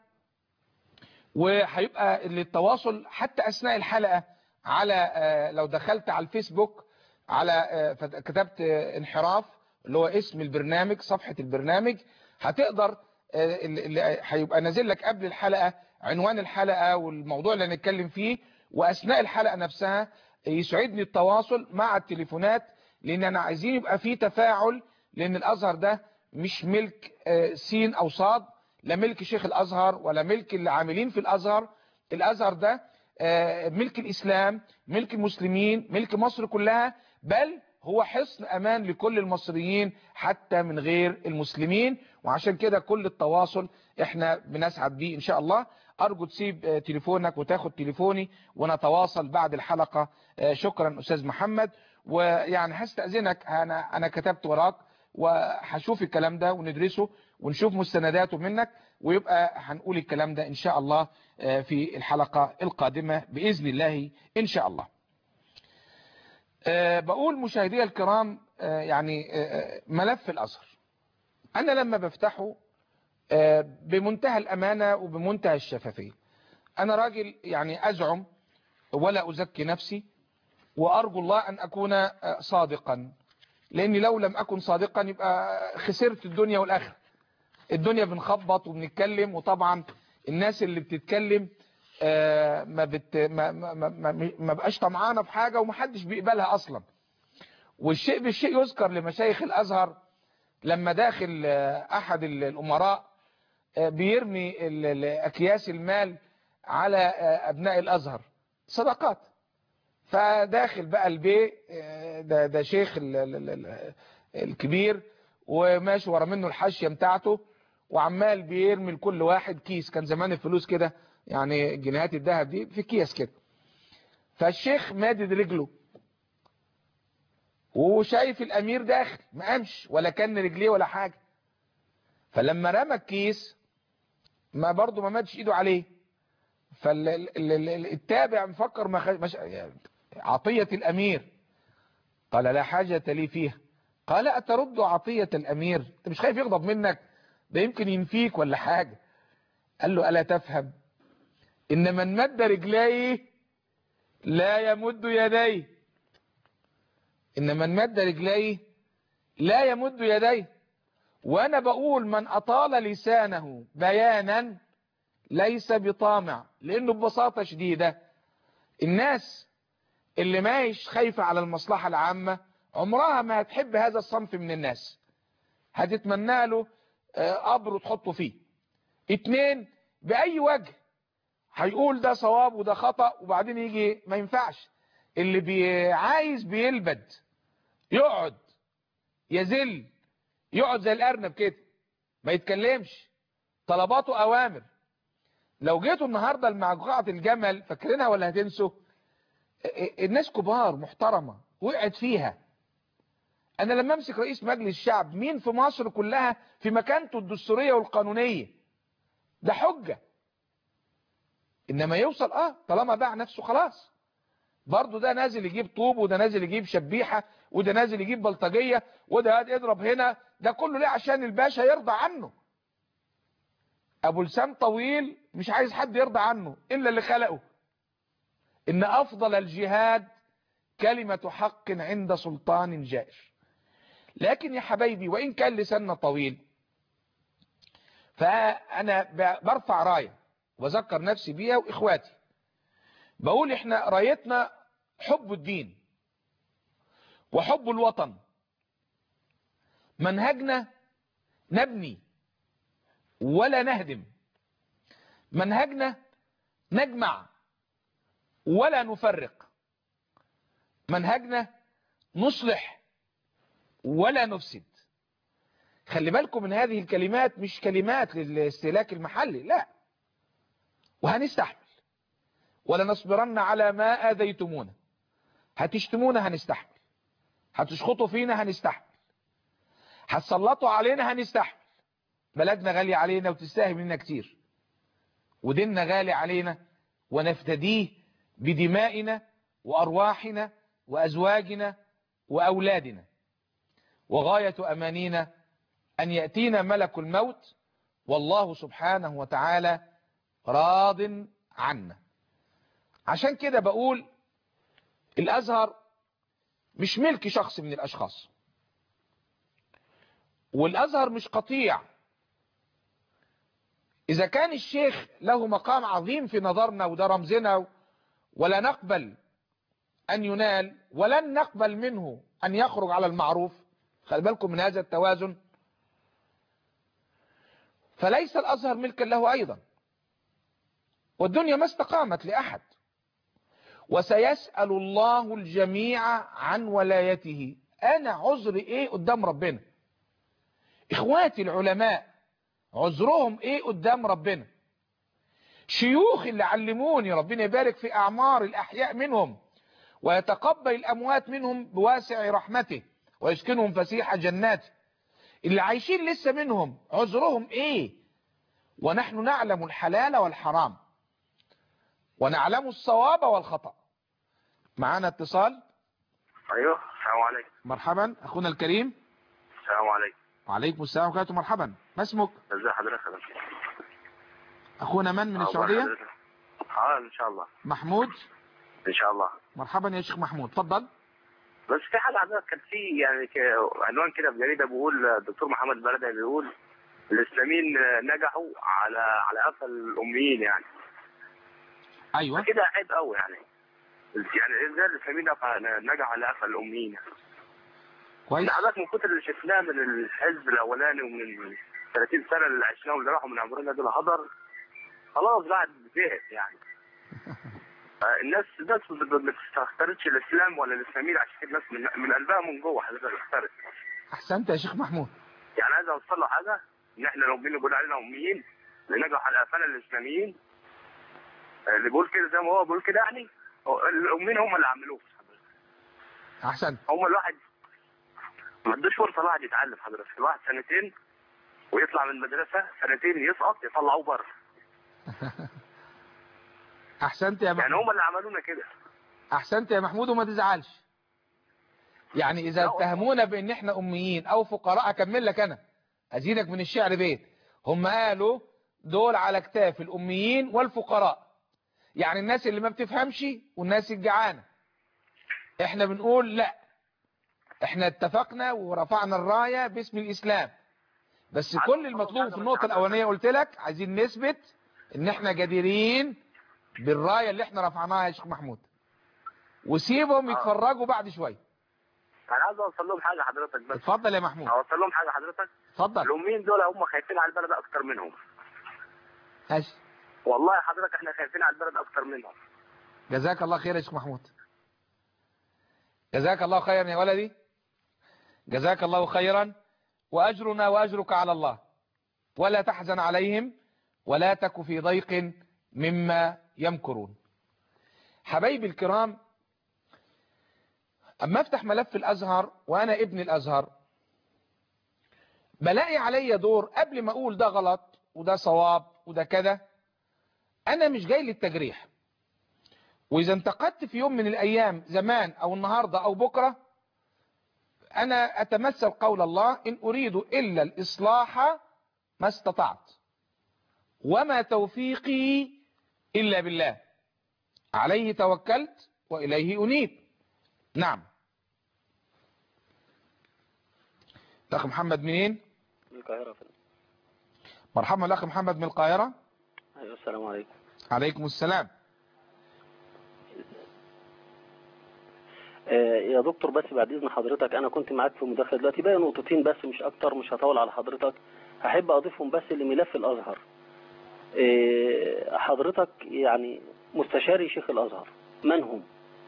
وهيبقى التواصل حتى أثناء الحلقة على لو دخلت على الفيسبوك على كتبت انحراف اللي هو اسم البرنامج صفحة البرنامج، هتقدر هيبقى نازل لك قبل الحلقة عنوان الحلقة والموضوع اللي هنتكلم فيه، وأثناء الحلقة نفسها يسعدني التواصل مع التليفونات، لأن أنا عايزين يبقى فيه تفاعل، لأن الأزهر ده مش ملك سين أو صاد، لا ملك شيخ الأزهر ولا ملك العاملين في الأزهر. الأزهر ده ملك الإسلام، ملك المسلمين، ملك مصر كلها، بل هو حصن أمان لكل المصريين حتى من غير المسلمين. وعشان كده كل التواصل احنا بنسعد بيه إن شاء الله. أرجو تسيب تليفونك وتاخد تليفوني ونتواصل بعد الحلقة. شكرا أستاذ محمد. ويعني هستأذنك، أنا, أنا كتبت وراك وهشوف الكلام ده وندرسه ونشوف مستنداته منك، ويبقى هنقول الكلام ده إن شاء الله في الحلقة القادمة بإذن الله إن شاء الله. بقول مشاهدي الكرام، يعني ملف الأزهر أنا لما بفتحه بمنتهى الأمانة وبمنتهى الشفافية، أنا راجل يعني أزعم ولا أزكي نفسي، وأرجو الله أن أكون صادقا، لأني لو لم أكن صادقا يبقى خسرت الدنيا والآخرة. الدنيا بنخبط وبنتكلم، وطبعا الناس اللي بتتكلم ما بت ما ما ما, ما بقاش طمعانه في حاجه ومحدش بيقبلها اصلا. والشيء بالشيء يذكر لمشايخ الازهر لما داخل احد الامراء بيرمي اكياس المال على ابناء الازهر صدقات، فداخل بقى البي ده, ده شيخ الكبير وماشي ورا منه الحاشيه بتاعته، وعمال بيرمي لكل واحد كيس. كان زمان الفلوس كده يعني جنيهات الذهب دي في كيس كده، فالشيخ مادد رجله وشايف الامير داخل ما قامش ولا كان رجليه ولا حاجه، فلما رمى الكيس ما برضه ما مدش ايده عليه، فالتابع مفكر ما خش... عطيه الامير قال لا حاجه لي فيها، قال اترد عطيه الامير؟ انت مش خايف يغضب منك؟ ده يمكن ينفيك ولا حاجه. قال له الا تفهم إن من مد رجليه لا يمد يديه، إن من مد رجليه لا يمد يديه. وأنا بقول من أطال لسانه بيانا ليس بطامع، لأنه ببساطة شديدة الناس اللي مايش خايفة على المصلحة العامة عمرها ما هتحب هذا الصنف من الناس، هتتمنى له قبر وتحطه فيه. اتنين، بأي وجه هيقول ده صواب وده خطأ، وبعدين يجي ما ينفعش. اللي بي عايز بيلبد، يقعد يزل، يقعد زي الأرنب كده ما يتكلمش، طلباته أوامر. لو جيتوا النهاردة لموقعة الجمل، فاكرينها ولا هتنسوا؟ الناس كبار محترمة وقعت فيها. أنا لما أمسك رئيس مجلس الشعب، مين في مصر كلها في مكانته الدستورية والقانونية؟ ده حجة. إنما يوصل آه طالما باع نفسه خلاص. برضه ده نازل يجيب طوب، وده نازل يجيب شبيحة، وده نازل يجيب بلطجية، وده قاعد يضرب هنا. ده كله ليه؟ عشان الباشا يرضى عنه. أبو لسان طويل مش عايز حد يرضى عنه إلا اللي خلقه. إن أفضل الجهاد كلمة حق عند سلطان جائر. لكن يا حبايبي، وإن كان لساننا طويل، فأنا برفع راية وذكر نفسي بيها وإخواتي، بقول إحنا رايتنا حب الدين وحب الوطن. منهجنا نبني ولا نهدم، منهجنا نجمع ولا نفرق، منهجنا نصلح ولا نفسد. خلي بالكم من هذه الكلمات، مش كلمات للاستهلاك المحلي، لا. وهنستحمل، ولا نصبرن على ما آذيتمونا. هتشتمونا هنستحمل، هتشخطوا فينا هنستحمل، هتسلطوا علينا هنستحمل. بلدنا غالية علينا وتستاهل مننا كتير، وديننا غالي علينا، ونفتديه بدمائنا وأرواحنا وأزواجنا وأولادنا. وغاية أمانينا أن يأتينا ملك الموت والله سبحانه وتعالى راض عنا. عشان كده بقول الأزهر مش ملك شخص من الأشخاص، والأزهر مش قطيع. إذا كان الشيخ له مقام عظيم في نظرنا وده رمزنا، ولا نقبل أن ينال ولن نقبل منه أن يخرج على المعروف، خلي بالكم من هذا التوازن، فليس الأزهر ملكا له أيضا. والدنيا ما استقامت لأحد، وسيسأل الله الجميع عن ولايته. أنا عذري إيه قدام ربنا؟ إخواتي العلماء عذرهم إيه قدام ربنا؟ شيوخ اللي علموني، ربنا يبارك في أعمار الأحياء منهم ويتقبل الأموات منهم بواسع رحمته ويسكنهم فسيح جناته، اللي عايشين لسه منهم عذرهم إيه؟ ونحن نعلم الحلال والحرام ونعلم الصواب والخطأ. معانا اتصال. ايوه، السلام عليكم. مرحبا اخونا الكريم. السلام عليكم. وعليكم السلام ورحمة الله. مرحبا، ما اسمك؟ ازي حضرتك؟ اخونا من من السعودية؟ اه ان شاء الله. محمود ان شاء الله. مرحبا يا شيخ محمود، اتفضل. بس في حاجه حضرتك كان في يعني عنوان كده في جريده بيقول الدكتور محمد بلدي بيقول الاسلاميين نجحوا على على قفا الاميين يعني. ايوه كده عيب قوي يعني. يعني ازاي الاسلاميين نجحوا على قفا الاميين يعني؟ كويس. حضرتك من كتر اللي شفناه من الحزب الاولاني ومن ثلاثين سنه اللي عشناهم اللي راحوا من عمرنا دول هدر، خلاص بعد زهق يعني. الناس الناس ما بتختارش الاسلام ولا الاسلاميين، عشان كده الناس من, من قلبها من جوه حضرتك اختارت. احسنت يا شيخ محمود. يعني عايز اوصل له حاجه، ان احنا لو بنقول علينا اميين اللي نجحوا على قفانا الاسلاميين، اللي بيقول كده زي ما هو بيقول كده يعني، الاميين هم اللي عملوه. احسنت. هم الواحد ما ادوش فرصه الواحد يتعلم حضرتك، الواحد سنتين ويطلع من المدرسه، سنتين يسقط يطلعوه بره. احسنت يا محمود. يعني هم اللي عملونا كده. احسنت يا محمود، وما تزعلش. يعني اذا اتهمونا بان احنا اميين او فقراء، اكمل لك انا ازيدك من الشعر بيت. هم قالوا دول على كتاف الاميين والفقراء، يعني الناس اللي ما بتفهمش والناس الجعانه. احنا بنقول لا، احنا اتفقنا ورفعنا الرايه باسم الاسلام، بس كل المطلوب في النقطه الاولانيه قلت لك عايزين نثبت ان احنا جديرين بالراية اللي احنا رفعناها يا شيخ محمود، وسيبهم يتفرجوا بعد شوية. انا عايز اوصل لهم حاجه حضرتك بس. اتفضل يا محمود. اوصل لهم حاجه حضرتك. اتفضل. الامين دول هم خايفين على البلد اكتر منهم. ماشي. والله يا حضرتك احنا خايفين على البلد اكتر منهم. جزاك الله خير يا شيخ محمود، جزاك الله خيرا يا ولدي، جزاك الله خيرا، وأجرنا وأجرك على الله، ولا تحزن عليهم ولا تك في ضيق مما يمكرون. حبايبي الكرام، أما أفتح ملف الأزهر وأنا ابن الأزهر بلاقي علي دور قبل ما أقول ده غلط وده صواب وده كذا. أنا مش جاي للتجريح، وإذا انتقدت في يوم من الأيام زمان أو النهاردة أو بكرة، أنا أتمثل قول الله: إن أريد إلا الإصلاح ما استطعت وما توفيقي إلا بالله عليه توكلت وإليه أنيب. نعم. الأخ محمد منين؟ من القاهرة. مرحبا الأخ محمد من القاهرة. أيوة السلام عليكم. عليكم السلام. يا دكتور بس بعد إذن حضرتك أنا كنت معاك في مداخلة دلوقتي، باقي نقطتين بس مش أكتر، مش هطول على حضرتك، هحب أضيفهم بس لملف الأزهر. حضرتك يعني مستشاري شيخ الأزهر من هم؟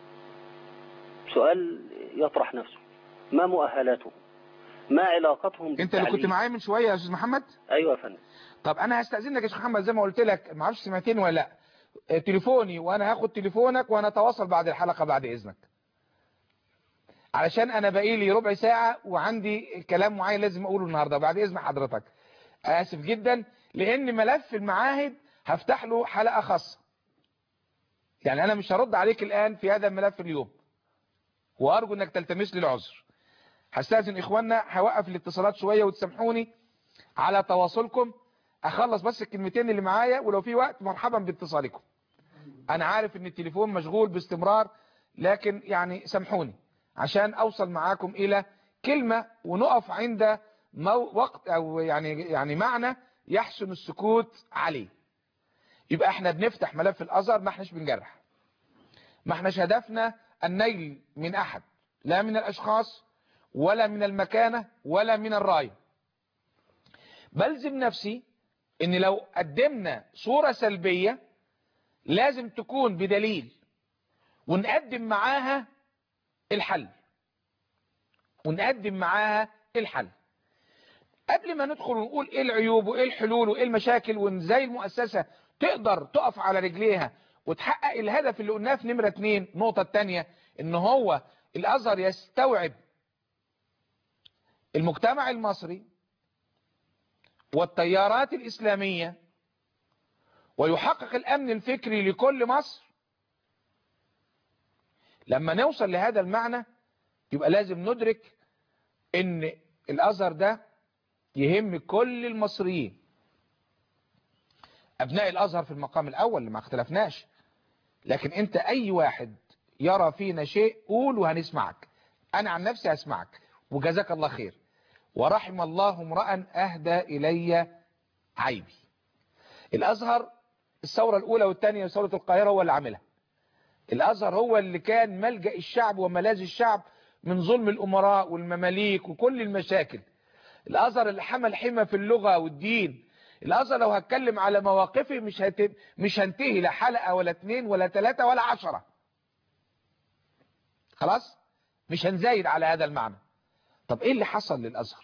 سؤال يطرح نفسه، ما مؤهلاته؟ ما علاقتهم بالتعليم؟ أنت اللي كنت معايا من شوية يا أستاذ محمد؟ أيوة يا فندم. طب أنا هستأذنك يا شيخ محمد زي ما قلت لك، ما اعرفش سمعتني ولا لا، تليفوني وأنا هاخد تليفونك وهنتواصل بعد الحلقة بعد إذنك، علشان انا باقي لي ربع ساعة وعندي كلام معين لازم اقوله النهاردة بعد اذن حضرتك. اسف جدا لان ملف المعاهد هفتح له حلقة خاصة، يعني انا مش هرد عليك الان في هذا الملف اليوم، وارجو انك تلتمس لي العذر. هستاذن اخواننا، هوقف الاتصالات شوية وتسامحوني على تواصلكم، اخلص بس الكلمتين اللي معايا، ولو في وقت مرحبا باتصالكم. انا عارف ان التليفون مشغول باستمرار، لكن يعني سامحوني عشان اوصل معاكم الى كلمة ونقف عند مو وقت او يعني يعني معنى يحسن السكوت عليه. يبقى احنا بنفتح ملف الازهر، ما احناش بنجرح، ما احناش هدفنا النيل من احد، لا من الاشخاص ولا من المكانة ولا من الراية. بلزم نفسي ان لو قدمنا صورة سلبية لازم تكون بدليل، ونقدم معاها الحل ونقدم معاها الحل قبل ما ندخل ونقول ايه العيوب وايه الحلول وايه المشاكل وازاي المؤسسة تقدر تقف على رجليها وتحقق الهدف اللي قلناه في نمرة اتنين. النقطة التانية ان هو الازهر يستوعب المجتمع المصري والتيارات الاسلامية ويحقق الامن الفكري لكل مصر. لما نوصل لهذا المعنى يبقى لازم ندرك ان الازهر ده يهم كل المصريين، ابناء الازهر في المقام الاول اللي ما اختلفناش، لكن انت اي واحد يرى فينا شيء قول وهنسمعك. انا عن نفسي هسمعك وجزاك الله خير، ورحم الله امرأ اهدى الي عيبي. الازهر الثورة الاولى والثانية وثورة القاهرة هو اللي عاملها. الازهر هو اللي كان ملجأ الشعب وملاذ الشعب من ظلم الامراء والمماليك وكل المشاكل. الازهر اللي حمل حمى في اللغة والدين. الازهر لو هتكلم على مواقفه مش هت... مش هنتهي لا حلقة ولا اتنين ولا تلاتة ولا عشرة. خلاص مش هنزايد على هذا المعنى. طب ايه اللي حصل للازهر؟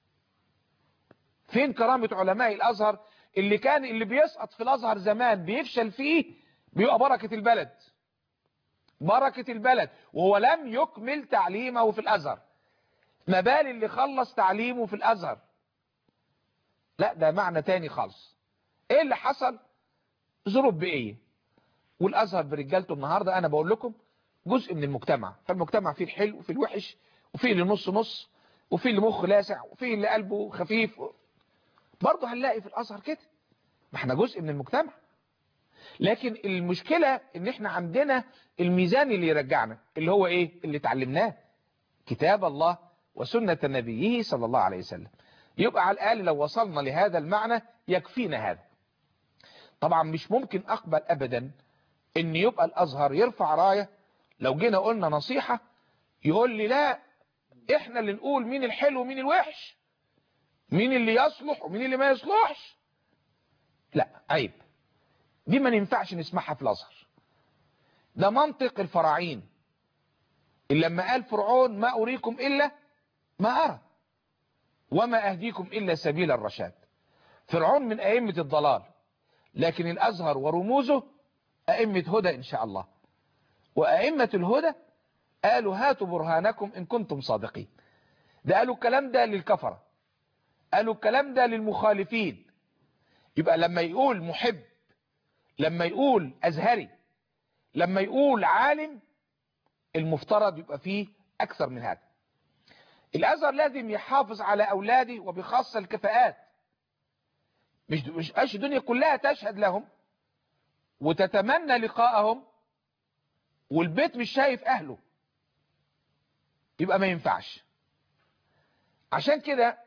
فين كرامة علماء الازهر اللي كان اللي بيسقط في الازهر زمان بيفشل فيه بيبقى بركة البلد، بركة البلد، وهو لم يكمل تعليمه في الازهر، ما بال اللي خلص تعليمه في الازهر. لا ده معنى تاني خالص. ايه اللي حصل؟ ظروف بيئية، والازهر برجالته النهاردة انا بقول لكم جزء من المجتمع، فالمجتمع فيه الحلو وفيه الوحش، وفيه اللي نص نص، وفيه اللي مخ لاسع، وفيه اللي قلبه خفيف. برضه هنلاقي في الازهر كده، ما احنا جزء من المجتمع. لكن المشكلة ان احنا عندنا الميزان اللي يرجعنا اللي هو ايه؟ اللي اتعلمناه، كتاب الله وسنة نبيه صلى الله عليه وسلم. يبقى على الأقل لو وصلنا لهذا المعنى يكفينا هذا. طبعا مش ممكن أقبل أبدا إن يبقى الأزهر يرفع راية لو جينا قلنا نصيحة يقول لي لا إحنا اللي نقول مين الحلو ومين الوحش، مين اللي يصلح ومين اللي ما يصلحش. لا عيب، دي ما ينفعش نسمعها في الأزهر. ده منطق الفراعين اللي لما قال فرعون ما أريكم إلا ما أرى وما أهديكم إلا سبيل الرشاد. فرعون من أئمة الضلال، لكن الأزهر ورموزه أئمة هدى إن شاء الله. وأئمة الهدى قالوا هاتوا برهانكم إن كنتم صادقين. ده قالوا الكلام ده للكفرة، قالوا الكلام ده للمخالفين. يبقى لما يقول محب، لما يقول أزهري، لما يقول عالم، المفترض يبقى فيه أكثر من هذا. الأزهر لازم يحافظ على أولاده وبخاصة الكفاءات. مش مش ايش الدنيا كلها تشهد لهم وتتمنى لقائهم والبيت مش شايف أهله، يبقى ما ينفعش. عشان كده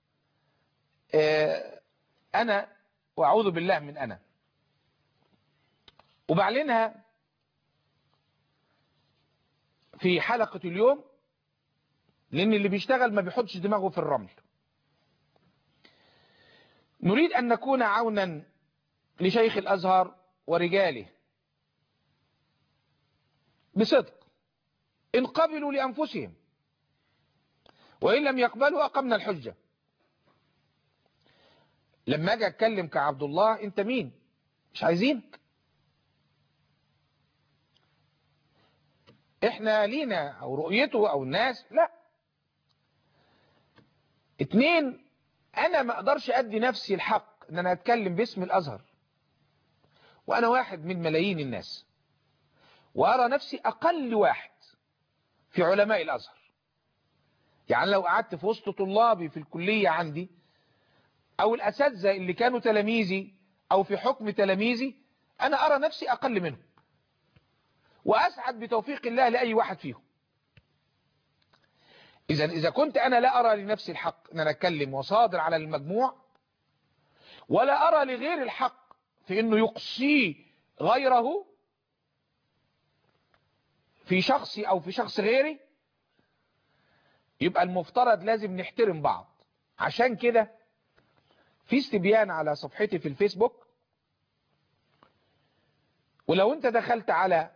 اه أنا وأعوذ بالله من أنا وبعلنها في حلقة اليوم، لأن اللي بيشتغل ما بيحطش دماغه في الرمل. نريد أن نكون عونا لشيخ الأزهر ورجاله بصدق، إن قبلوا لأنفسهم وإن لم يقبلوا أقمنا الحجة. لما أجي أتكلم كعبد الله، أنت مين؟ مش عايزينك. إحنا لينا أو رؤيته أو الناس، لا. اتنين، أنا ما أقدرش أدي نفسي الحق أن أنا أتكلم باسم الأزهر وأنا واحد من ملايين الناس، وأرى نفسي أقل واحد في علماء الأزهر. يعني لو قعدت في وسط طلابي في الكلية عندي أو الأساتذة اللي كانوا تلاميذي أو في حكم تلاميذي، أنا أرى نفسي أقل منهم، وأسعد بتوفيق الله لأي واحد فيهم. إذا إذا كنت أنا لا أرى لنفسي الحق أن أنا أتكلم وصادر على المجموع، ولا أرى لغير الحق في أنه يقصي غيره في شخصي أو في شخص غيري، يبقى المفترض لازم نحترم بعض. عشان كده في استبيان على صفحتي في الفيسبوك، ولو انت دخلت على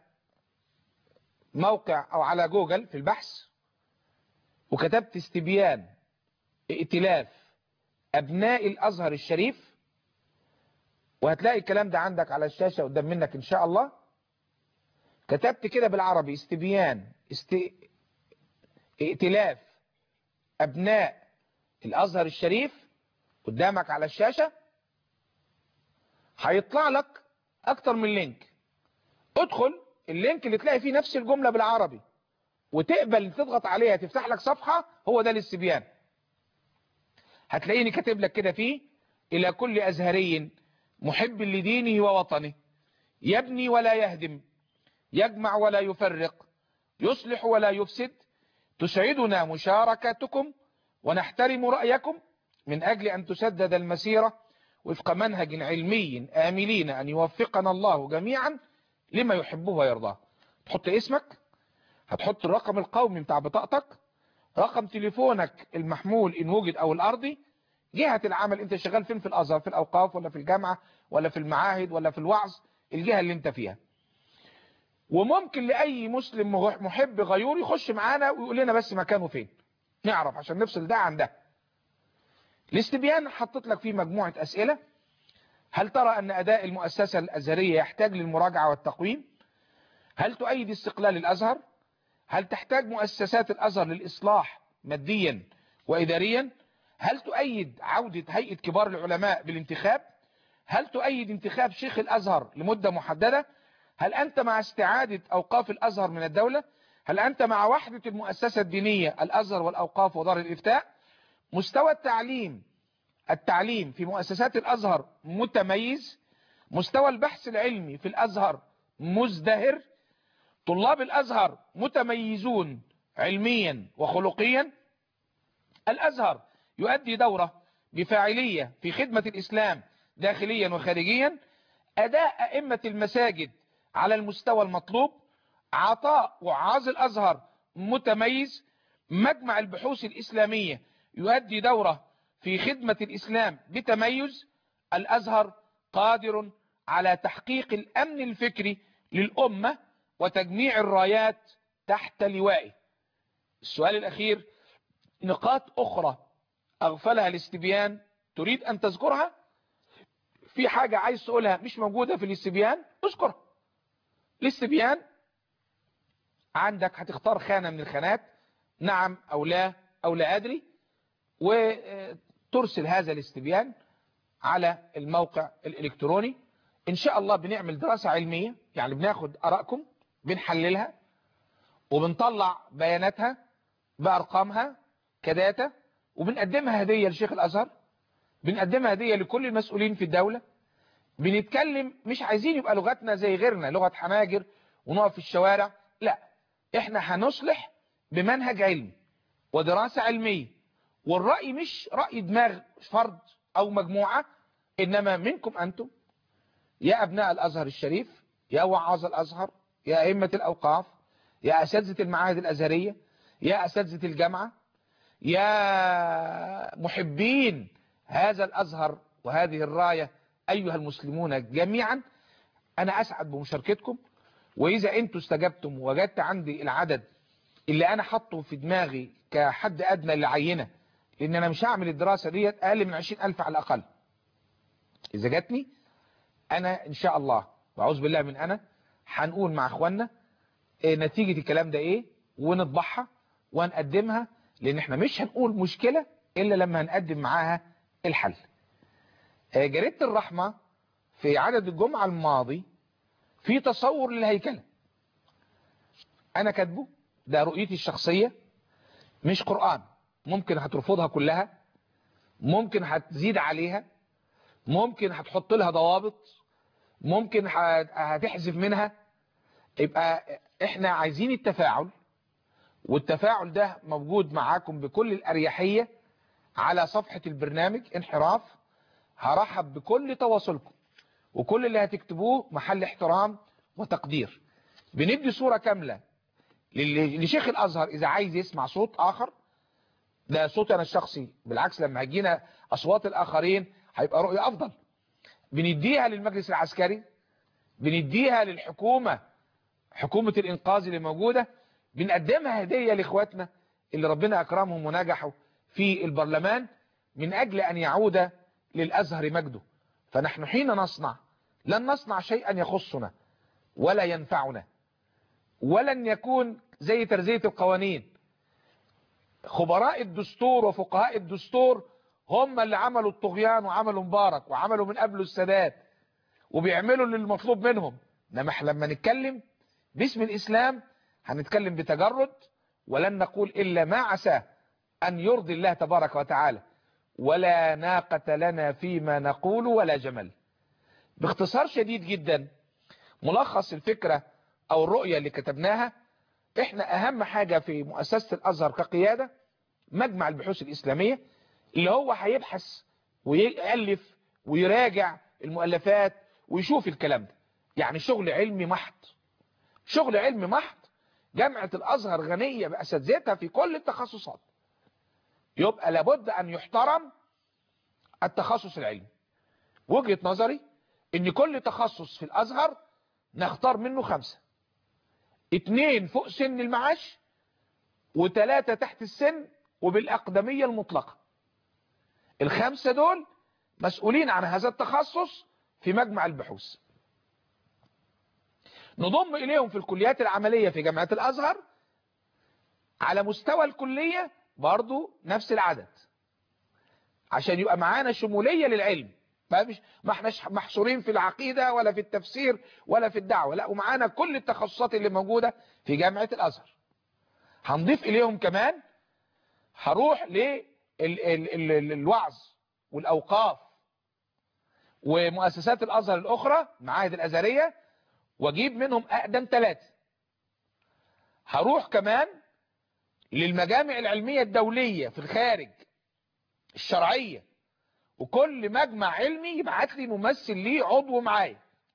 موقع او على جوجل في البحث وكتبت استبيان ائتلاف ابناء الازهر الشريف، وهتلاقي الكلام ده عندك على الشاشة قدام منك ان شاء الله. كتبت كده بالعربي استبيان است... ائتلاف ابناء الازهر الشريف قدامك على الشاشة، هيطلع لك اكتر من لينك. ادخل اللينك اللي تلاقي فيه نفس الجملة بالعربي وتقبل تضغط عليها تفتح لك صفحة، هو ده الاستبيان. هتلاقيني كاتب لك كده فيه: الى كل ازهري محب لدينه ووطنه، يبني ولا يهدم، يجمع ولا يفرق، يصلح ولا يفسد، تسعدنا مشاركتكم ونحترم رأيكم من أجل أن تسدد المسيرة وفق منهج علمي آملين أن يوفقنا الله جميعا لما يحبه ويرضاه. تحط اسمك، هتحط الرقم القومي بتاع بطاقتك، رقم تليفونك المحمول إن وجد أو الأرضي، جهة العمل، أنت شغال فين في الأزهر، في الأوقاف ولا في الجامعة ولا في المعاهد ولا في الوعظ، الجهة اللي أنت فيها. وممكن لأي مسلم محب غيور يخش معانا ويقول لنا بس مكانه فين، نعرف عشان نفصل ده عن ده. الاستبيان حطيت لك فيه مجموعة أسئلة. هل ترى أن أداء المؤسسة الأزهرية يحتاج للمراجعة والتقويم؟ هل تؤيد استقلال الأزهر؟ هل تحتاج مؤسسات الأزهر للإصلاح ماديا وإداريا؟ هل تؤيد عودة هيئة كبار العلماء بالانتخاب؟ هل تؤيد انتخاب شيخ الأزهر لمدة محددة؟ هل أنت مع استعادة أوقاف الأزهر من الدولة؟ هل أنت مع وحدة المؤسسة الدينية الأزهر والأوقاف ودار الإفتاء؟ مستوى التعليم التعليم في مؤسسات الأزهر متميز؟ مستوى البحث العلمي في الأزهر مزدهر؟ طلاب الأزهر متميزون علميا وخلقيا؟ الأزهر يؤدي دوره بفاعلية في خدمة الإسلام داخليا وخارجيا؟ أداء أئمة المساجد على المستوى المطلوب، عطاء وعاظ الأزهر متميز، مجمع البحوث الإسلامية يؤدي دوره في خدمة الإسلام بتميز، الأزهر قادر على تحقيق الأمن الفكري للأمة وتجميع الرايات تحت لوائه. السؤال الأخير، نقاط أخرى أغفلها الاستبيان تريد أن تذكرها؟ في حاجة عايز تقولها مش موجودة في الاستبيان اذكرها. الاستبيان عندك هتختار خانة من الخانات، نعم أو لا أو لا أدري، وترسل هذا الاستبيان على الموقع الإلكتروني. إن شاء الله بنعمل دراسة علمية، يعني بناخد آرائكم بنحللها وبنطلع بياناتها بأرقامها كداتا، وبنقدمها هدية لشيخ الأزهر، بنقدمها هدية لكل المسؤولين في الدولة. بنتكلم مش عايزين يبقى لغتنا زي غيرنا لغة حناجر ونقف في الشوارع، لا، احنا هنصلح بمنهج علمي ودراسة علمية، والرأي مش رأي دماغ فرد أو مجموعة، إنما منكم أنتم يا أبناء الأزهر الشريف، يا وعاظ الأزهر، يا أئمة الأوقاف، يا أساتذة المعاهد الأزهرية، يا أساتذة الجامعة، يا محبين هذا الأزهر وهذه الراية أيها المسلمون جميعا. أنا أسعد بمشاركتكم، وإذا أنتم استجبتم ووجدت عندي العدد اللي أنا حطه في دماغي كحد أدنى للعينة، لأن أنا مش هعمل الدراسة ديت أقل من عشرين ألف على الأقل، إذا جاتني أنا إن شاء الله وأعوذ بالله من أنا هنقول مع أخواننا نتيجة الكلام ده إيه ونطبعها ونقدمها، لأن إحنا مش هنقول مشكلة إلا لما هنقدم معاها الحل. جريدة الرحمة في عدد الجمعة الماضي في تصور للهيكلة أنا كاتبه، ده رؤيتي الشخصية مش قرآن، ممكن هترفضها كلها، ممكن هتزيد عليها، ممكن هتحط لها ضوابط، ممكن هتحذف منها. يبقى احنا عايزين التفاعل، والتفاعل ده موجود معاكم بكل الأريحية على صفحة البرنامج انحراف. هرحب بكل تواصلكم، وكل اللي هتكتبوه محل احترام وتقدير. بندي صورة كاملة لشيخ الأزهر إذا عايز يسمع صوت آخر، ده صوت أنا الشخصي، بالعكس لما هجينا أصوات الآخرين هيبقى رؤية أفضل. بنديها للمجلس العسكري، بنديها للحكومة، حكومة الإنقاذ اللي موجودة، بنقدمها هدية لإخواتنا اللي ربنا أكرمهم ونجحوا في البرلمان من أجل أن يعود للأزهر مجده. فنحن حين نصنع لن نصنع شيئا يخصنا ولا ينفعنا، ولن يكون زي ترزية القوانين. خبراء الدستور وفقهاء الدستور هم اللي عملوا الطغيان وعملوا مبارك وعملوا من قبله السادات وبيعملوا اللي المطلوب منهم. انما لما نتكلم باسم الإسلام هنتكلم بتجرد، ولن نقول إلا ما عساه أن يرضي الله تبارك وتعالى، ولا ناقة لنا فيما نقول ولا جمل. باختصار شديد جدا ملخص الفكرة أو الرؤية اللي كتبناها، احنا أهم حاجة في مؤسسة الأزهر كقيادة مجمع البحوث الإسلامية، اللي هو هيبحث ويألف ويراجع المؤلفات ويشوف الكلام ده، يعني شغل علمي محض، شغل علمي محض. جامعة الأزهر غنية بأساتذتها في كل التخصصات، يبقى لابد أن يحترم التخصص العلمي. وجهة نظري ان كل تخصص في الأزهر نختار منه خمسة، اتنين فوق سن المعاش وتلاتة تحت السن وبالأقدمية المطلقة. الخمسة دول مسؤولين عن هذا التخصص في مجمع البحوث. نضم إليهم في الكليات العملية في جامعة الأزهر على مستوى الكلية برضو نفس العدد، عشان يبقى معانا شمولية للعلم. ما مش ما احناش محصورين في العقيدة ولا في التفسير ولا في الدعوة، لا، ومعانا كل التخصصات اللي موجودة في جامعة الأزهر. هنضيف إليهم كمان، هروح للوعظ والأوقاف ومؤسسات الأزهر الأخرى، معاهد الأزهرية، واجيب منهم أقدم ثلاثة. هروح كمان للمجامع العلمية الدولية في الخارج الشرعية، وكل مجمع علمي يبعت لي ممثل ليه عضو معايا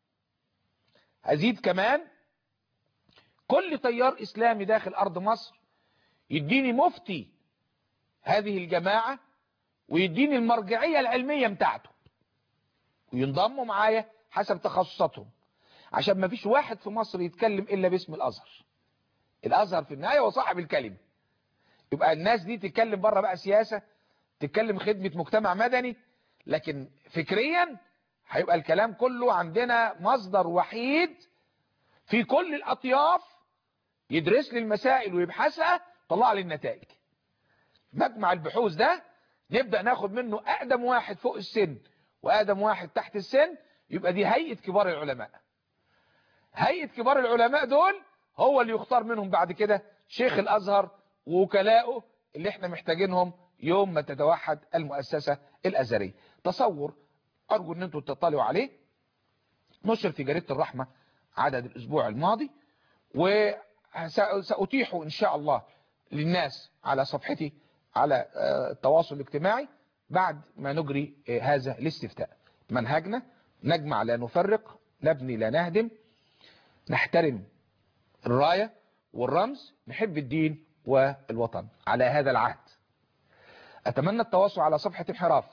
هزيد كمان، كل تيار إسلامي داخل أرض مصر يديني مفتي هذه الجماعة ويديني المرجعية العلمية بتاعته وينضموا معايا حسب تخصصاتهم، عشان ما فيش واحد في مصر يتكلم إلا باسم الأزهر. الأزهر في النهاية هو صاحب الكلمة. يبقى الناس دي تتكلم بره بقى سياسة، تتكلم خدمة مجتمع مدني، لكن فكريا هيبقى الكلام كله عندنا مصدر وحيد في كل الأطياف يدرس لي المسائل ويبحثها طلع لي النتائج. مجمع البحوث ده نبدأ ناخد منه أقدم واحد فوق السن وأقدم واحد تحت السن، يبقى دي هيئة كبار العلماء. هيئة كبار العلماء دول هو اللي يختار منهم بعد كده شيخ الأزهر ووكلاؤه اللي احنا محتاجينهم يوم ما تتوحد المؤسسة الأزهرية. تصور أرجو أن انتم تطلعوا عليه، نشر في جريدة الرحمة عدد الأسبوع الماضي، وسأتيحه إن شاء الله للناس على صفحتي على التواصل الاجتماعي بعد ما نجري هذا الاستفتاء. منهجنا: نجمع لا نفرق، نبني لا نهدم، نحترم الراية والرمز، نحب الدين والوطن على هذا العهد. أتمنى التواصل على صفحة انحراف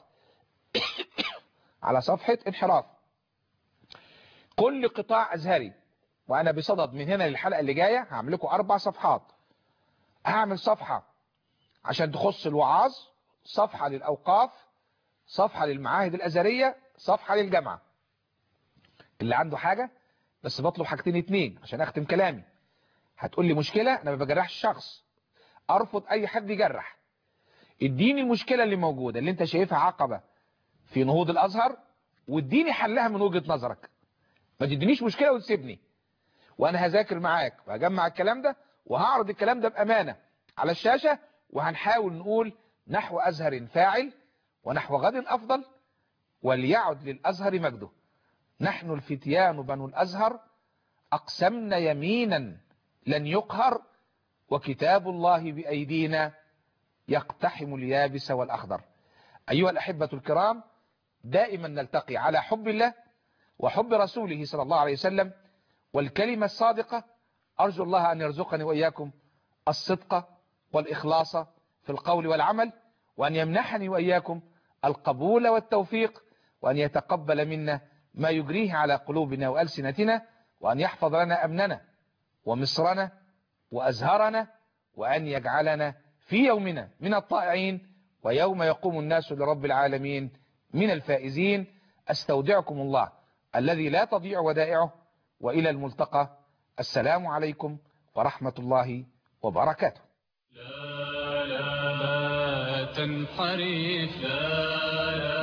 على صفحة انحراف كل قطاع أزهري. وأنا بصدد من هنا للحلقة اللي جاية هعمل لكم أربع صفحات. هعمل صفحة عشان تخص الوعاظ، صفحة للأوقاف، صفحة للمعاهد الأزهرية، صفحة للجامعة. اللي عنده حاجة، بس بطلب حاجتين اتنين عشان أختم كلامي. هتقول لي مشكلة، أنا ما بجرحش الشخص، أرفض أي حد يجرح. اديني المشكلة اللي موجودة اللي انت شايفها عقبة في نهوض الأزهر واديني حلها من وجهة نظرك. ما تدينيش مشكلة وتسيبني، وأنا هذاكر معاك وهجمع الكلام ده وهعرض الكلام ده بأمانة على الشاشة، وهنحاول نقول نحو أزهر فاعل ونحو غد أفضل، وليعد للأزهر مجده. نحن الفتيان بنو الأزهر أقسمنا يمينا لن يقهر، وكتاب الله بأيدينا يقتحم اليابس والأخضر. أيها الأحبة الكرام، دائما نلتقي على حب الله وحب رسوله صلى الله عليه وسلم والكلمة الصادقة. أرجو الله أن يرزقني وإياكم الصدق والإخلاص في القول والعمل، وأن يمنحني وإياكم القبول والتوفيق، وأن يتقبل منا ما يجريه على قلوبنا وألسنتنا، وأن يحفظ لنا أمننا ومصرنا وأزهرنا، وأن يجعلنا في يومنا من الطائعين، ويوم يقوم الناس لرب العالمين من الفائزين. أستودعكم الله الذي لا تضيع ودائعه، وإلى الملتقى. السلام عليكم ورحمة الله وبركاته. لا لا لا تنحرف، لا لا